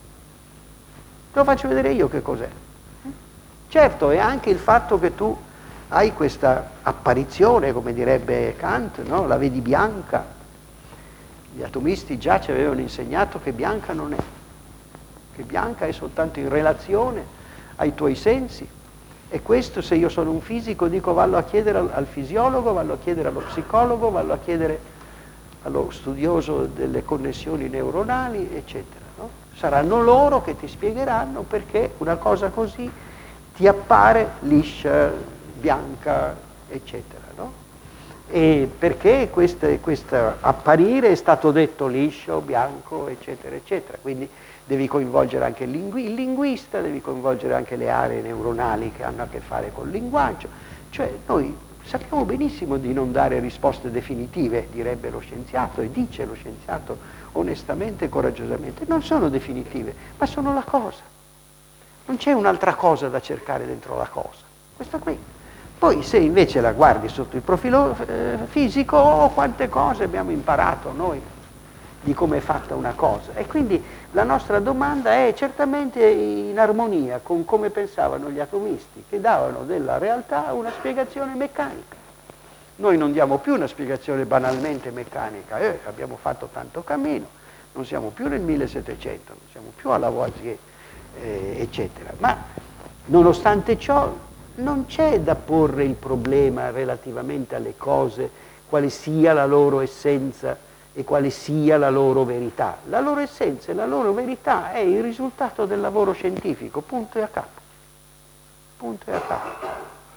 Te lo faccio vedere io che cos'è. Certo, è anche il fatto che tu hai questa apparizione, come direbbe Kant, no? La vedi bianca. Gli atomisti già ci avevano insegnato che bianca non è, che bianca è soltanto in relazione ai tuoi sensi. E questo, se io sono un fisico, dico vallo a chiedere al fisiologo, vallo a chiedere allo psicologo, vallo a chiedere allo studioso delle connessioni neuronali, eccetera. No? Saranno loro che ti spiegheranno perché una cosa così ti appare liscia, bianca, eccetera. No? E perché questo apparire è stato detto liscio, bianco, eccetera, eccetera. Quindi devi coinvolgere anche il linguista, devi coinvolgere anche le aree neuronali che hanno a che fare col linguaggio. Cioè noi sappiamo benissimo di non dare risposte definitive, direbbe lo scienziato, e dice lo scienziato onestamente e coraggiosamente. Non sono definitive, ma sono la cosa. Non c'è un'altra cosa da cercare dentro la cosa. Questa qui. Poi se invece la guardi sotto il profilo fisico, oh, quante cose abbiamo imparato noi di come è fatta una cosa. E quindi la nostra domanda è certamente in armonia con come pensavano gli atomisti, che davano della realtà una spiegazione meccanica. Noi non diamo più una spiegazione banalmente meccanica, abbiamo fatto tanto cammino, non siamo più nel 1700, non siamo più a Lavoisier, eccetera. Ma nonostante ciò non c'è da porre il problema relativamente alle cose, quale sia la loro essenza e quale sia la loro verità. La loro essenza e la loro verità è il risultato del lavoro scientifico, punto e a capo. Punto e a capo.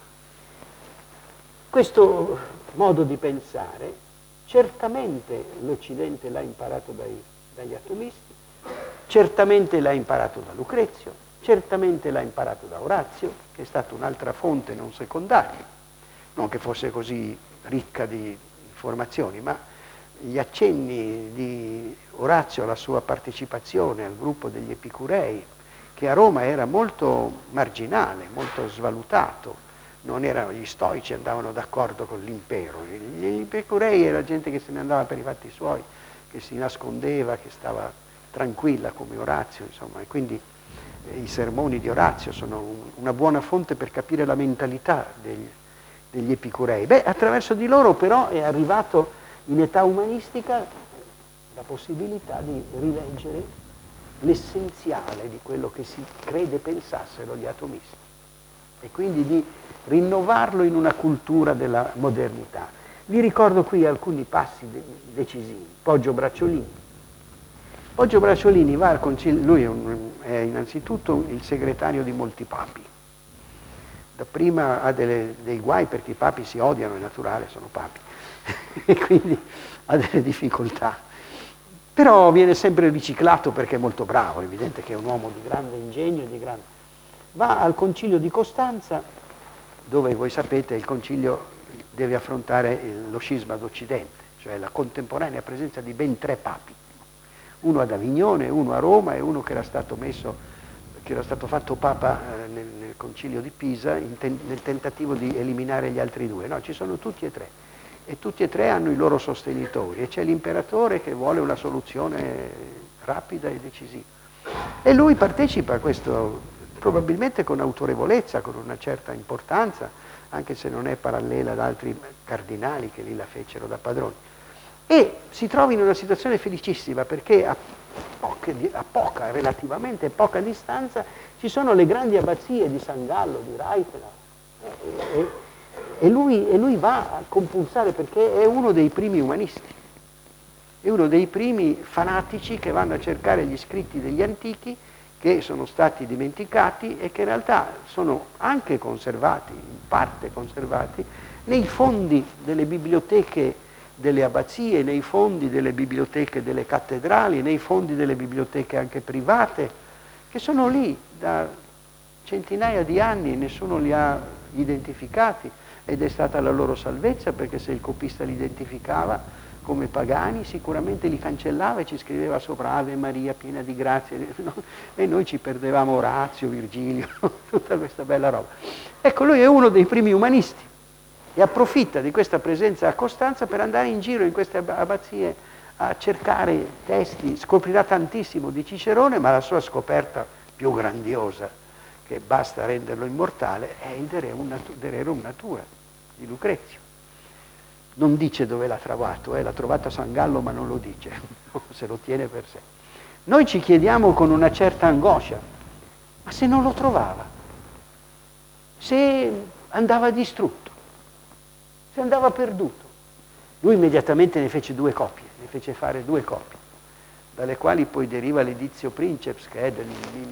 Questo modo di pensare certamente l'Occidente l'ha imparato dagli atomisti, certamente l'ha imparato da Lucrezio, certamente l'ha imparato da Orazio, che è stata un'altra fonte non secondaria, non che fosse così ricca di informazioni, ma gli accenni di Orazio alla sua partecipazione al gruppo degli Epicurei, che a Roma era molto marginale, molto svalutato, non erano gli stoici, andavano d'accordo con l'impero, gli Epicurei era gente che se ne andava per i fatti suoi, che si nascondeva, che stava tranquilla come Orazio, insomma, e quindi i sermoni di Orazio sono una buona fonte per capire la mentalità degli Epicurei. Beh, attraverso di loro però è arrivato in età umanistica la possibilità di rileggere l'essenziale di quello che si crede pensassero gli atomisti. e quindi di rinnovarlo in una cultura della modernità. Vi ricordo qui alcuni passi decisivi. Poggio Bracciolini. Poggio Bracciolini va al concilio, lui è innanzitutto il segretario di molti papi. Dapprima ha dei guai perché i papi si odiano, è naturale, sono papi, e quindi ha delle difficoltà. Però viene sempre riciclato perché è molto bravo, è evidente che è un uomo di grande ingegno e di grande... Va al concilio di Costanza, dove voi sapete il concilio deve affrontare lo scisma d'Occidente, cioè la contemporanea presenza di ben 3 papi, uno ad Avignone, uno a Roma e uno che era stato fatto papa nel concilio di Pisa nel tentativo di eliminare gli altri 2. No, ci sono tutti e 3 e tutti e 3 hanno i loro sostenitori e c'è l'imperatore che vuole una soluzione rapida e decisiva. E lui partecipa a questo probabilmente con autorevolezza, con una certa importanza, anche se non è parallela ad altri cardinali che lì la fecero da padroni. E si trova in una situazione felicissima perché relativamente poca distanza ci sono le grandi abbazie di San Gallo, di Reuchlin, e lui va a compulsare perché è uno dei primi umanisti, è uno dei primi fanatici che vanno a cercare gli scritti degli antichi che sono stati dimenticati e che in realtà sono anche conservati, in parte conservati, nei fondi delle biblioteche delle abbazie, nei fondi delle biblioteche delle cattedrali, nei fondi delle biblioteche anche private, che sono lì da centinaia di anni e nessuno li ha identificati ed è stata la loro salvezza, perché se il copista li identificava come pagani sicuramente li cancellava e ci scriveva sopra Ave Maria piena di grazia, no? E noi ci perdevamo Orazio, Virgilio, tutta questa bella roba. Ecco, lui è uno dei primi umanisti e approfitta di questa presenza a Costanza per andare in giro in queste abbazie a cercare testi, scoprirà tantissimo di Cicerone, ma la sua scoperta più grandiosa, che basta renderlo immortale, è il De Rerum Natura di Lucrezio. Non dice dove l'ha trovato, l'ha trovato a San Gallo, ma non lo dice, se lo tiene per sé. Noi ci chiediamo con una certa angoscia, ma se non lo trovava, se andava distrutto, se andava perduto. Lui immediatamente ne fece 2 copie, ne fece fare 2 copie, dalle quali poi deriva l'Editio Princeps, che è del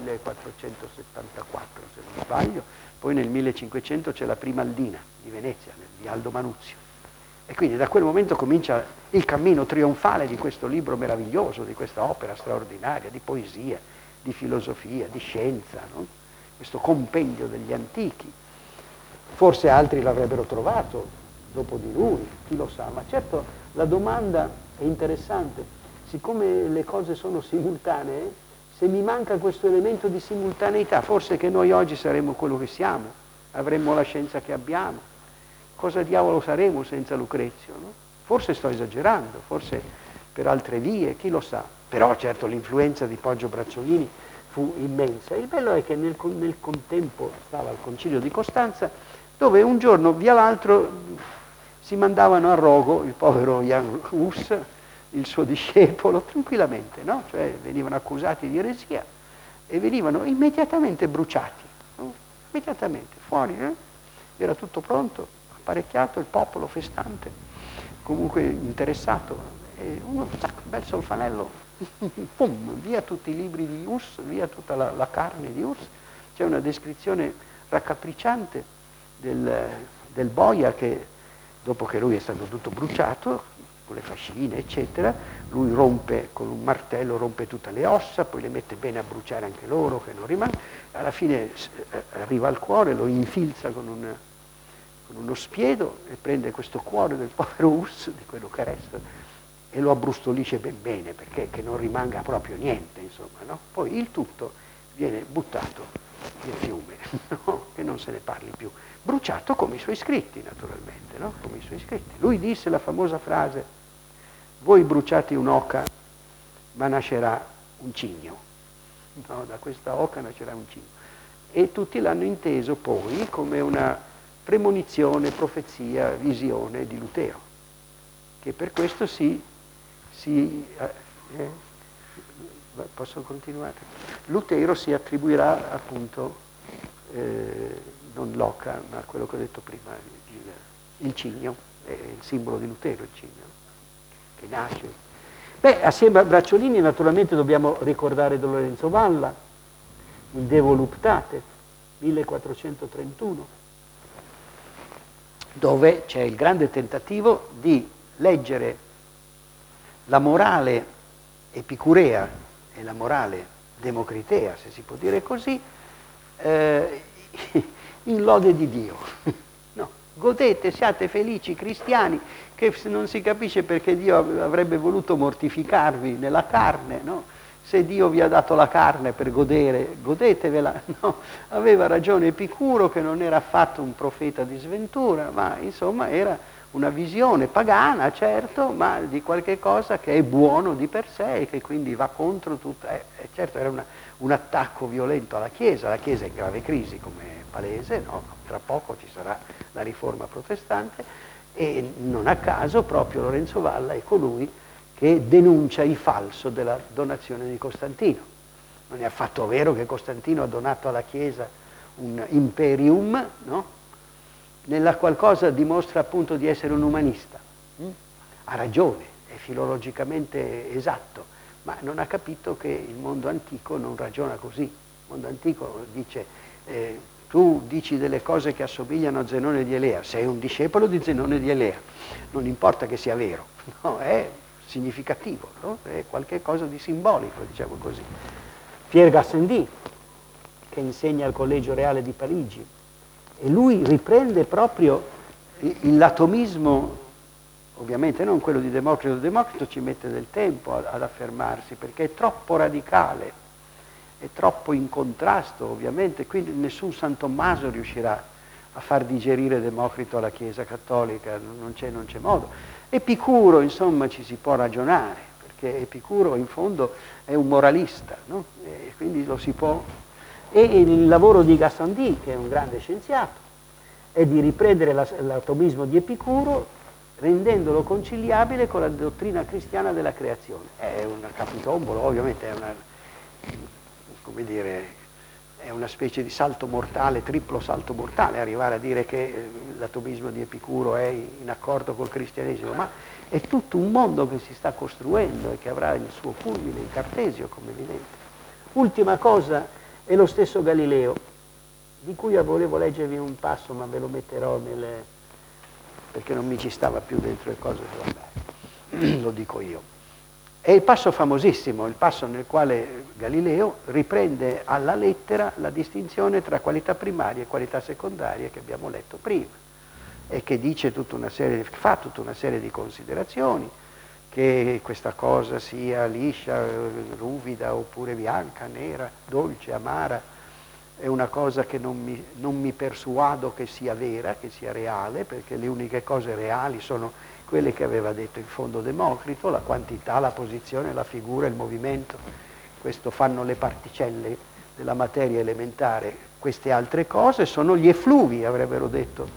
1474, se non sbaglio, poi nel 1500 c'è la prima Aldina di Venezia, di Aldo Manuzio. E quindi da quel momento comincia il cammino trionfale di questo libro meraviglioso, di questa opera straordinaria, di poesia, di filosofia, di scienza, no? Questo compendio degli antichi. Forse altri l'avrebbero trovato dopo di lui, chi lo sa, ma certo la domanda è interessante. Siccome le cose sono simultanee, se mi manca questo elemento di simultaneità, forse che noi oggi saremmo quello che siamo, avremmo la scienza che abbiamo. Cosa diavolo saremo senza Lucrezio? No? Forse sto esagerando, forse per altre vie, chi lo sa. Però certo l'influenza di Poggio Bracciolini fu immensa. Il bello è che nel contempo stava al concilio di Costanza, dove un giorno via l'altro si mandavano a rogo il povero Jan Hus, il suo discepolo, tranquillamente, no? Cioè venivano accusati di eresia e venivano immediatamente bruciati, no? Immediatamente, fuori, era tutto pronto, apparecchiato, il popolo festante, comunque interessato, e uno, bel solfanello, pum, via tutti i libri di Hus, via tutta la carne di Hus. C'è una descrizione raccapricciante del boia che, dopo che lui è stato tutto bruciato, con le fascine, eccetera, lui rompe con un martello, rompe tutte le ossa, poi le mette bene a bruciare anche loro, che non rimangono, alla fine arriva al cuore, lo infilza con uno spiedo e prende questo cuore del povero Hus, di quello che resta, e lo abbrustolisce ben bene, perché che non rimanga proprio niente, insomma, no? Poi il tutto viene buttato nel fiume, no? Che non se ne parli più. Bruciato come i suoi scritti, naturalmente, no? Come i suoi scritti. Lui disse la famosa frase: voi bruciate un'oca, ma nascerà un cigno. No, da questa oca nascerà un cigno. E tutti l'hanno inteso poi come una premonizione, profezia, visione di Lutero, che per questo posso continuare? Lutero si attribuirà appunto non l'oca, ma quello che ho detto prima, il cigno, è il simbolo di Lutero, il cigno, che nasce. Beh, assieme a Bracciolini naturalmente dobbiamo ricordare Don Lorenzo Valla, il Devo Voluptate, 1431, dove c'è il grande tentativo di leggere la morale epicurea e la morale democritea, se si può dire così, in lode di Dio. No, godete, siate felici cristiani, che non si capisce perché Dio avrebbe voluto mortificarvi nella carne, no? Se Dio vi ha dato la carne per godere, godetevela. No, aveva ragione Epicuro, che non era affatto un profeta di sventura, ma insomma era una visione pagana, certo, ma di qualche cosa che è buono di per sé e che quindi va contro tutto. Certo, era un attacco violento alla Chiesa. La Chiesa è in grave crisi, come è palese, no? Tra poco ci sarà la riforma protestante e non a caso proprio Lorenzo Valla è colui che denuncia il falso della donazione di Costantino. Non è affatto vero che Costantino ha donato alla Chiesa un imperium, no? Nella qualcosa dimostra appunto di essere un umanista. Ha ragione, è filologicamente esatto, ma non ha capito che il mondo antico non ragiona così. Il mondo antico dice, tu dici delle cose che assomigliano a Zenone di Elea, sei un discepolo di Zenone di Elea, non importa che sia vero, no? È significativo, no? È qualche cosa di simbolico, diciamo così. Pierre Gassendi, che insegna al Collegio Reale di Parigi, e lui riprende proprio l'atomismo, ovviamente non quello di Democrito. Democrito ci mette del tempo ad affermarsi perché è troppo radicale, è troppo in contrasto, ovviamente, quindi nessun San Tommaso riuscirà a far digerire Democrito alla Chiesa Cattolica, non c'è modo. Epicuro, insomma, ci si può ragionare, perché Epicuro in fondo è un moralista, no? E quindi lo si può. E il lavoro di Gassendi, che è un grande scienziato, è di riprendere l'atomismo di Epicuro rendendolo conciliabile con la dottrina cristiana della creazione. È un capitombolo, ovviamente è una specie di salto mortale, triplo salto mortale, arrivare a dire che l'atomismo di Epicuro è in accordo col cristianesimo, ma è tutto un mondo che si sta costruendo e che avrà il suo culmine in Cartesio, come evidente. Ultima cosa, è lo stesso Galileo, di cui volevo leggervi un passo, ma ve lo metterò perché non mi ci stava più dentro le cose, vabbè, lo dico io. È il passo famosissimo, il passo nel quale Galileo riprende alla lettera la distinzione tra qualità primarie e qualità secondarie che abbiamo letto prima, e che dice fa tutta una serie di considerazioni, che questa cosa sia liscia, ruvida, oppure bianca, nera, dolce, amara, è una cosa che non mi persuado che sia vera, che sia reale, perché le uniche cose reali sono quelle che aveva detto in fondo Democrito, la quantità, la posizione, la figura, il movimento. Questo fanno le particelle della materia elementare. Queste altre cose sono gli effluvi, avrebbero detto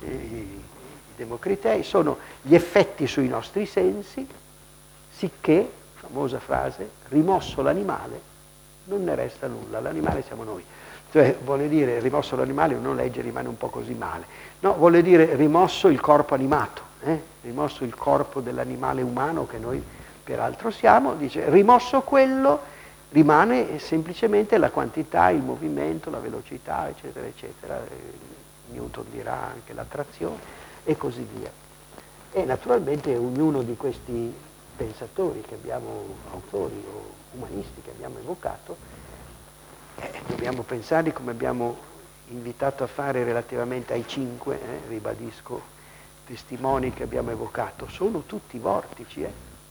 i democritei, sono gli effetti sui nostri sensi, sicché, famosa frase, rimosso l'animale, non ne resta nulla, l'animale siamo noi. Cioè, vuole dire, rimosso l'animale, uno legge rimane un po' così male. No, vuole dire rimosso il corpo animato, rimosso il corpo dell'animale umano che noi peraltro siamo, dice, rimosso quello, rimane semplicemente la quantità, il movimento, la velocità, eccetera, eccetera. Newton dirà anche l'attrazione e così via. E naturalmente ognuno di questi pensatori che abbiamo, autori o umanisti che abbiamo evocato, dobbiamo pensare come abbiamo invitato a fare relativamente ai 5, ribadisco, testimoni che abbiamo evocato, sono tutti vortici.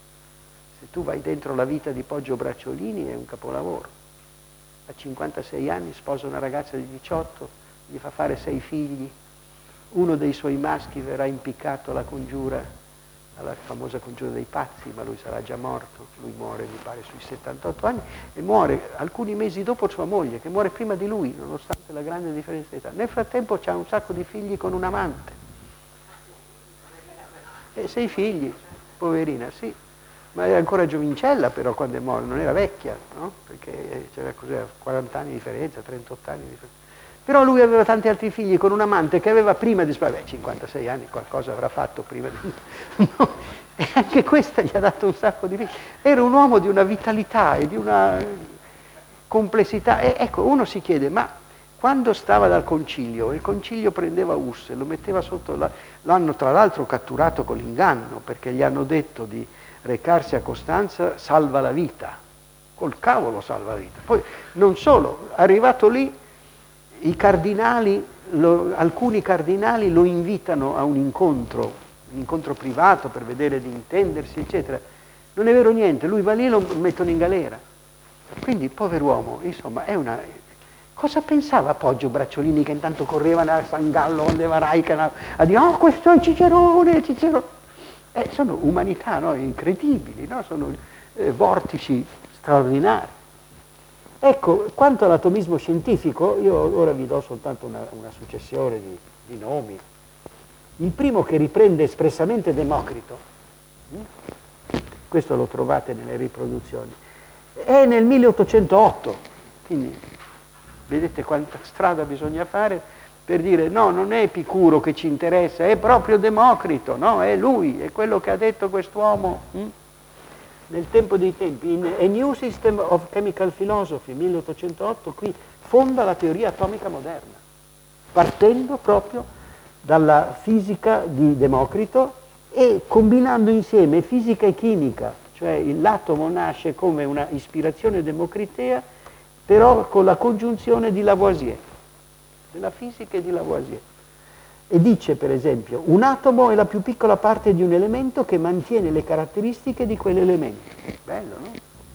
Se tu vai dentro la vita di Poggio Bracciolini è un capolavoro. A 56 anni sposa una ragazza di 18, gli fa fare 6 figli, uno dei suoi maschi verrà impiccato alla congiura, alla famosa congiura dei pazzi, ma lui sarà già morto, lui muore mi pare sui 78 anni e muore alcuni mesi dopo sua moglie, che muore prima di lui, nonostante la grande differenza di età. Nel frattempo c'ha un sacco di figli con un amante. 6 figli, poverina, sì, ma era ancora giovincella però quando è morta, non era vecchia, no? Perché c'era 40 anni di differenza, 38 anni di differenza. Però lui aveva tanti altri figli con un amante che aveva prima di... Vabbè, 56 anni, qualcosa avrà fatto prima di... No, e anche questa gli ha dato un sacco di figli. Era un uomo di una vitalità e di una complessità. E ecco, uno si chiede, ma quando stava dal concilio, il concilio prendeva Usse, lo metteva sotto... L'hanno tra l'altro catturato con l'inganno, perché gli hanno detto di recarsi a Costanza salva la vita. Col cavolo salva la vita. Poi, non solo, arrivato lì, i cardinali, alcuni cardinali lo invitano a un incontro privato per vedere di intendersi, eccetera. Non è vero niente, lui va lì e lo mettono in galera. Quindi, pover'uomo, insomma, è una... Cosa pensava Poggio Bracciolini che intanto correva a San Gallo, andava Raica, a dire, oh, questo è Cicerone, Cicerone. Sono umanità, no? Incredibili, no? Sono vortici straordinari. Ecco, quanto all'atomismo scientifico, io ora vi do soltanto una successione di nomi. Il primo che riprende espressamente Democrito, questo lo trovate nelle riproduzioni, è nel 1808, quindi vedete quanta strada bisogna fare per dire no, non è Epicuro che ci interessa, è proprio Democrito, no, è lui, è quello che ha detto quest'uomo. Nel tempo dei tempi, in A New System of Chemical Philosophy, 1808, qui fonda la teoria atomica moderna, partendo proprio dalla fisica di Democrito e combinando insieme fisica e chimica, cioè l'atomo nasce come una ispirazione democritea, però con la congiunzione di Lavoisier, della fisica e di Lavoisier. E dice, per esempio, un atomo è la più piccola parte di un elemento che mantiene le caratteristiche di quell'elemento. Bello, no?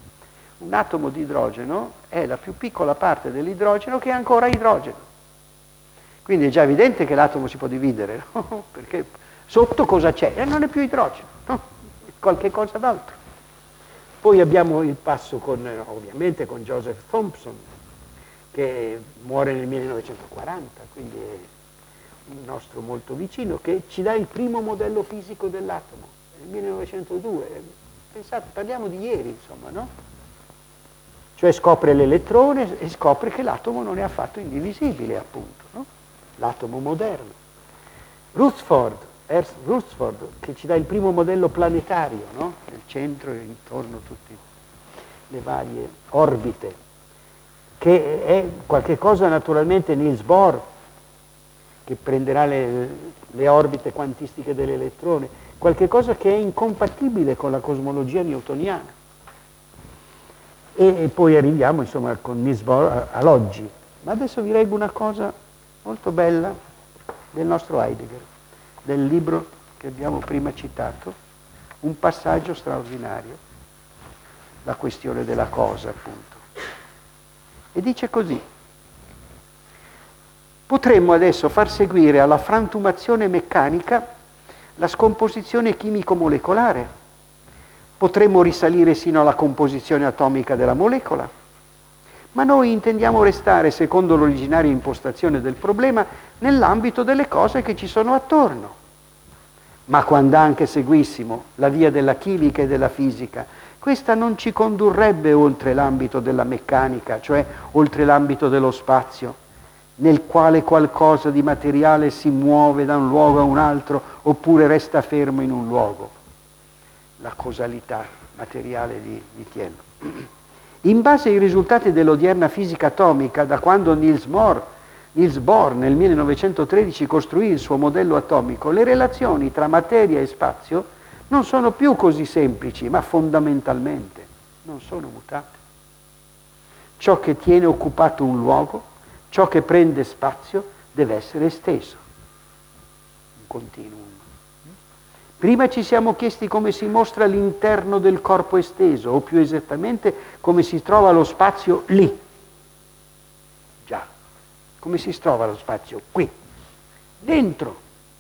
Un atomo di idrogeno è la più piccola parte dell'idrogeno che è ancora idrogeno. Quindi è già evidente che l'atomo si può dividere, no? Perché sotto cosa c'è? Non è più idrogeno, no? Qualche cosa d'altro. Poi abbiamo il passo ovviamente con Joseph Thomson, che muore nel 1940, quindi è un nostro molto vicino, che ci dà il primo modello fisico dell'atomo, nel 1902. Pensate, parliamo di ieri, insomma, no? Cioè scopre l'elettrone e scopre che l'atomo non è affatto indivisibile, appunto, no? L'atomo moderno. Ernst Rutherford, che ci dà il primo modello planetario, no? Nel centro e intorno tutte le varie orbite, che è qualche cosa naturalmente Niels Bohr, che prenderà le orbite quantistiche dell'elettrone, qualche cosa che è incompatibile con la cosmologia newtoniana. E poi arriviamo, insomma, con Niels Bohr all'oggi. Ma adesso vi leggo una cosa molto bella del nostro Heidegger, del libro che abbiamo prima citato, un passaggio straordinario, la questione della cosa, appunto. E dice così: potremmo adesso far seguire alla frantumazione meccanica la scomposizione chimico-molecolare, potremmo risalire sino alla composizione atomica della molecola, ma noi intendiamo restare, secondo l'originaria impostazione del problema, nell'ambito delle cose che ci sono attorno. Ma quando anche seguissimo la via della chimica e della fisica, questa non ci condurrebbe oltre l'ambito della meccanica, cioè oltre l'ambito dello spazio, nel quale qualcosa di materiale si muove da un luogo a un altro oppure resta fermo in un luogo. La causalità materiale di Tien. In base ai risultati dell'odierna fisica atomica, da quando Niels Bohr nel 1913 costruì il suo modello atomico, le relazioni tra materia e spazio non sono più così semplici, ma fondamentalmente non sono mutate. Ciò che tiene occupato un luogo, ciò che prende spazio, deve essere esteso. Un continuum. Prima ci siamo chiesti come si mostra l'interno del corpo esteso, o più esattamente come si trova lo spazio lì. Già, come si trova lo spazio qui, dentro.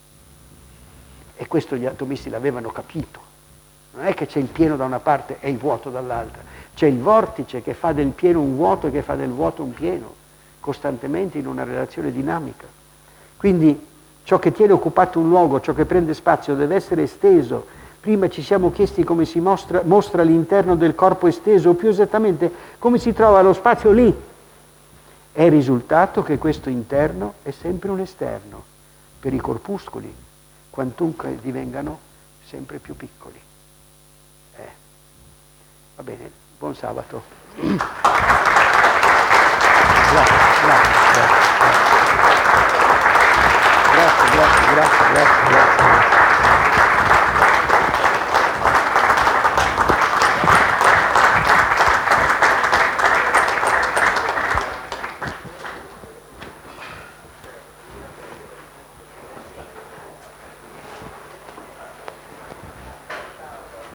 E questo gli atomisti l'avevano capito. Non è che c'è il pieno da una parte e il vuoto dall'altra. C'è il vortice che fa del pieno un vuoto e che fa del vuoto un pieno, costantemente in una relazione dinamica. Quindi ciò che tiene occupato un luogo, ciò che prende spazio, deve essere esteso. Prima ci siamo chiesti come si mostra l'interno del corpo esteso, o più esattamente come si trova lo spazio lì. È il risultato che questo interno è sempre un esterno per i corpuscoli, quantunque divengano sempre più piccoli. Va bene, buon sabato. Grazie.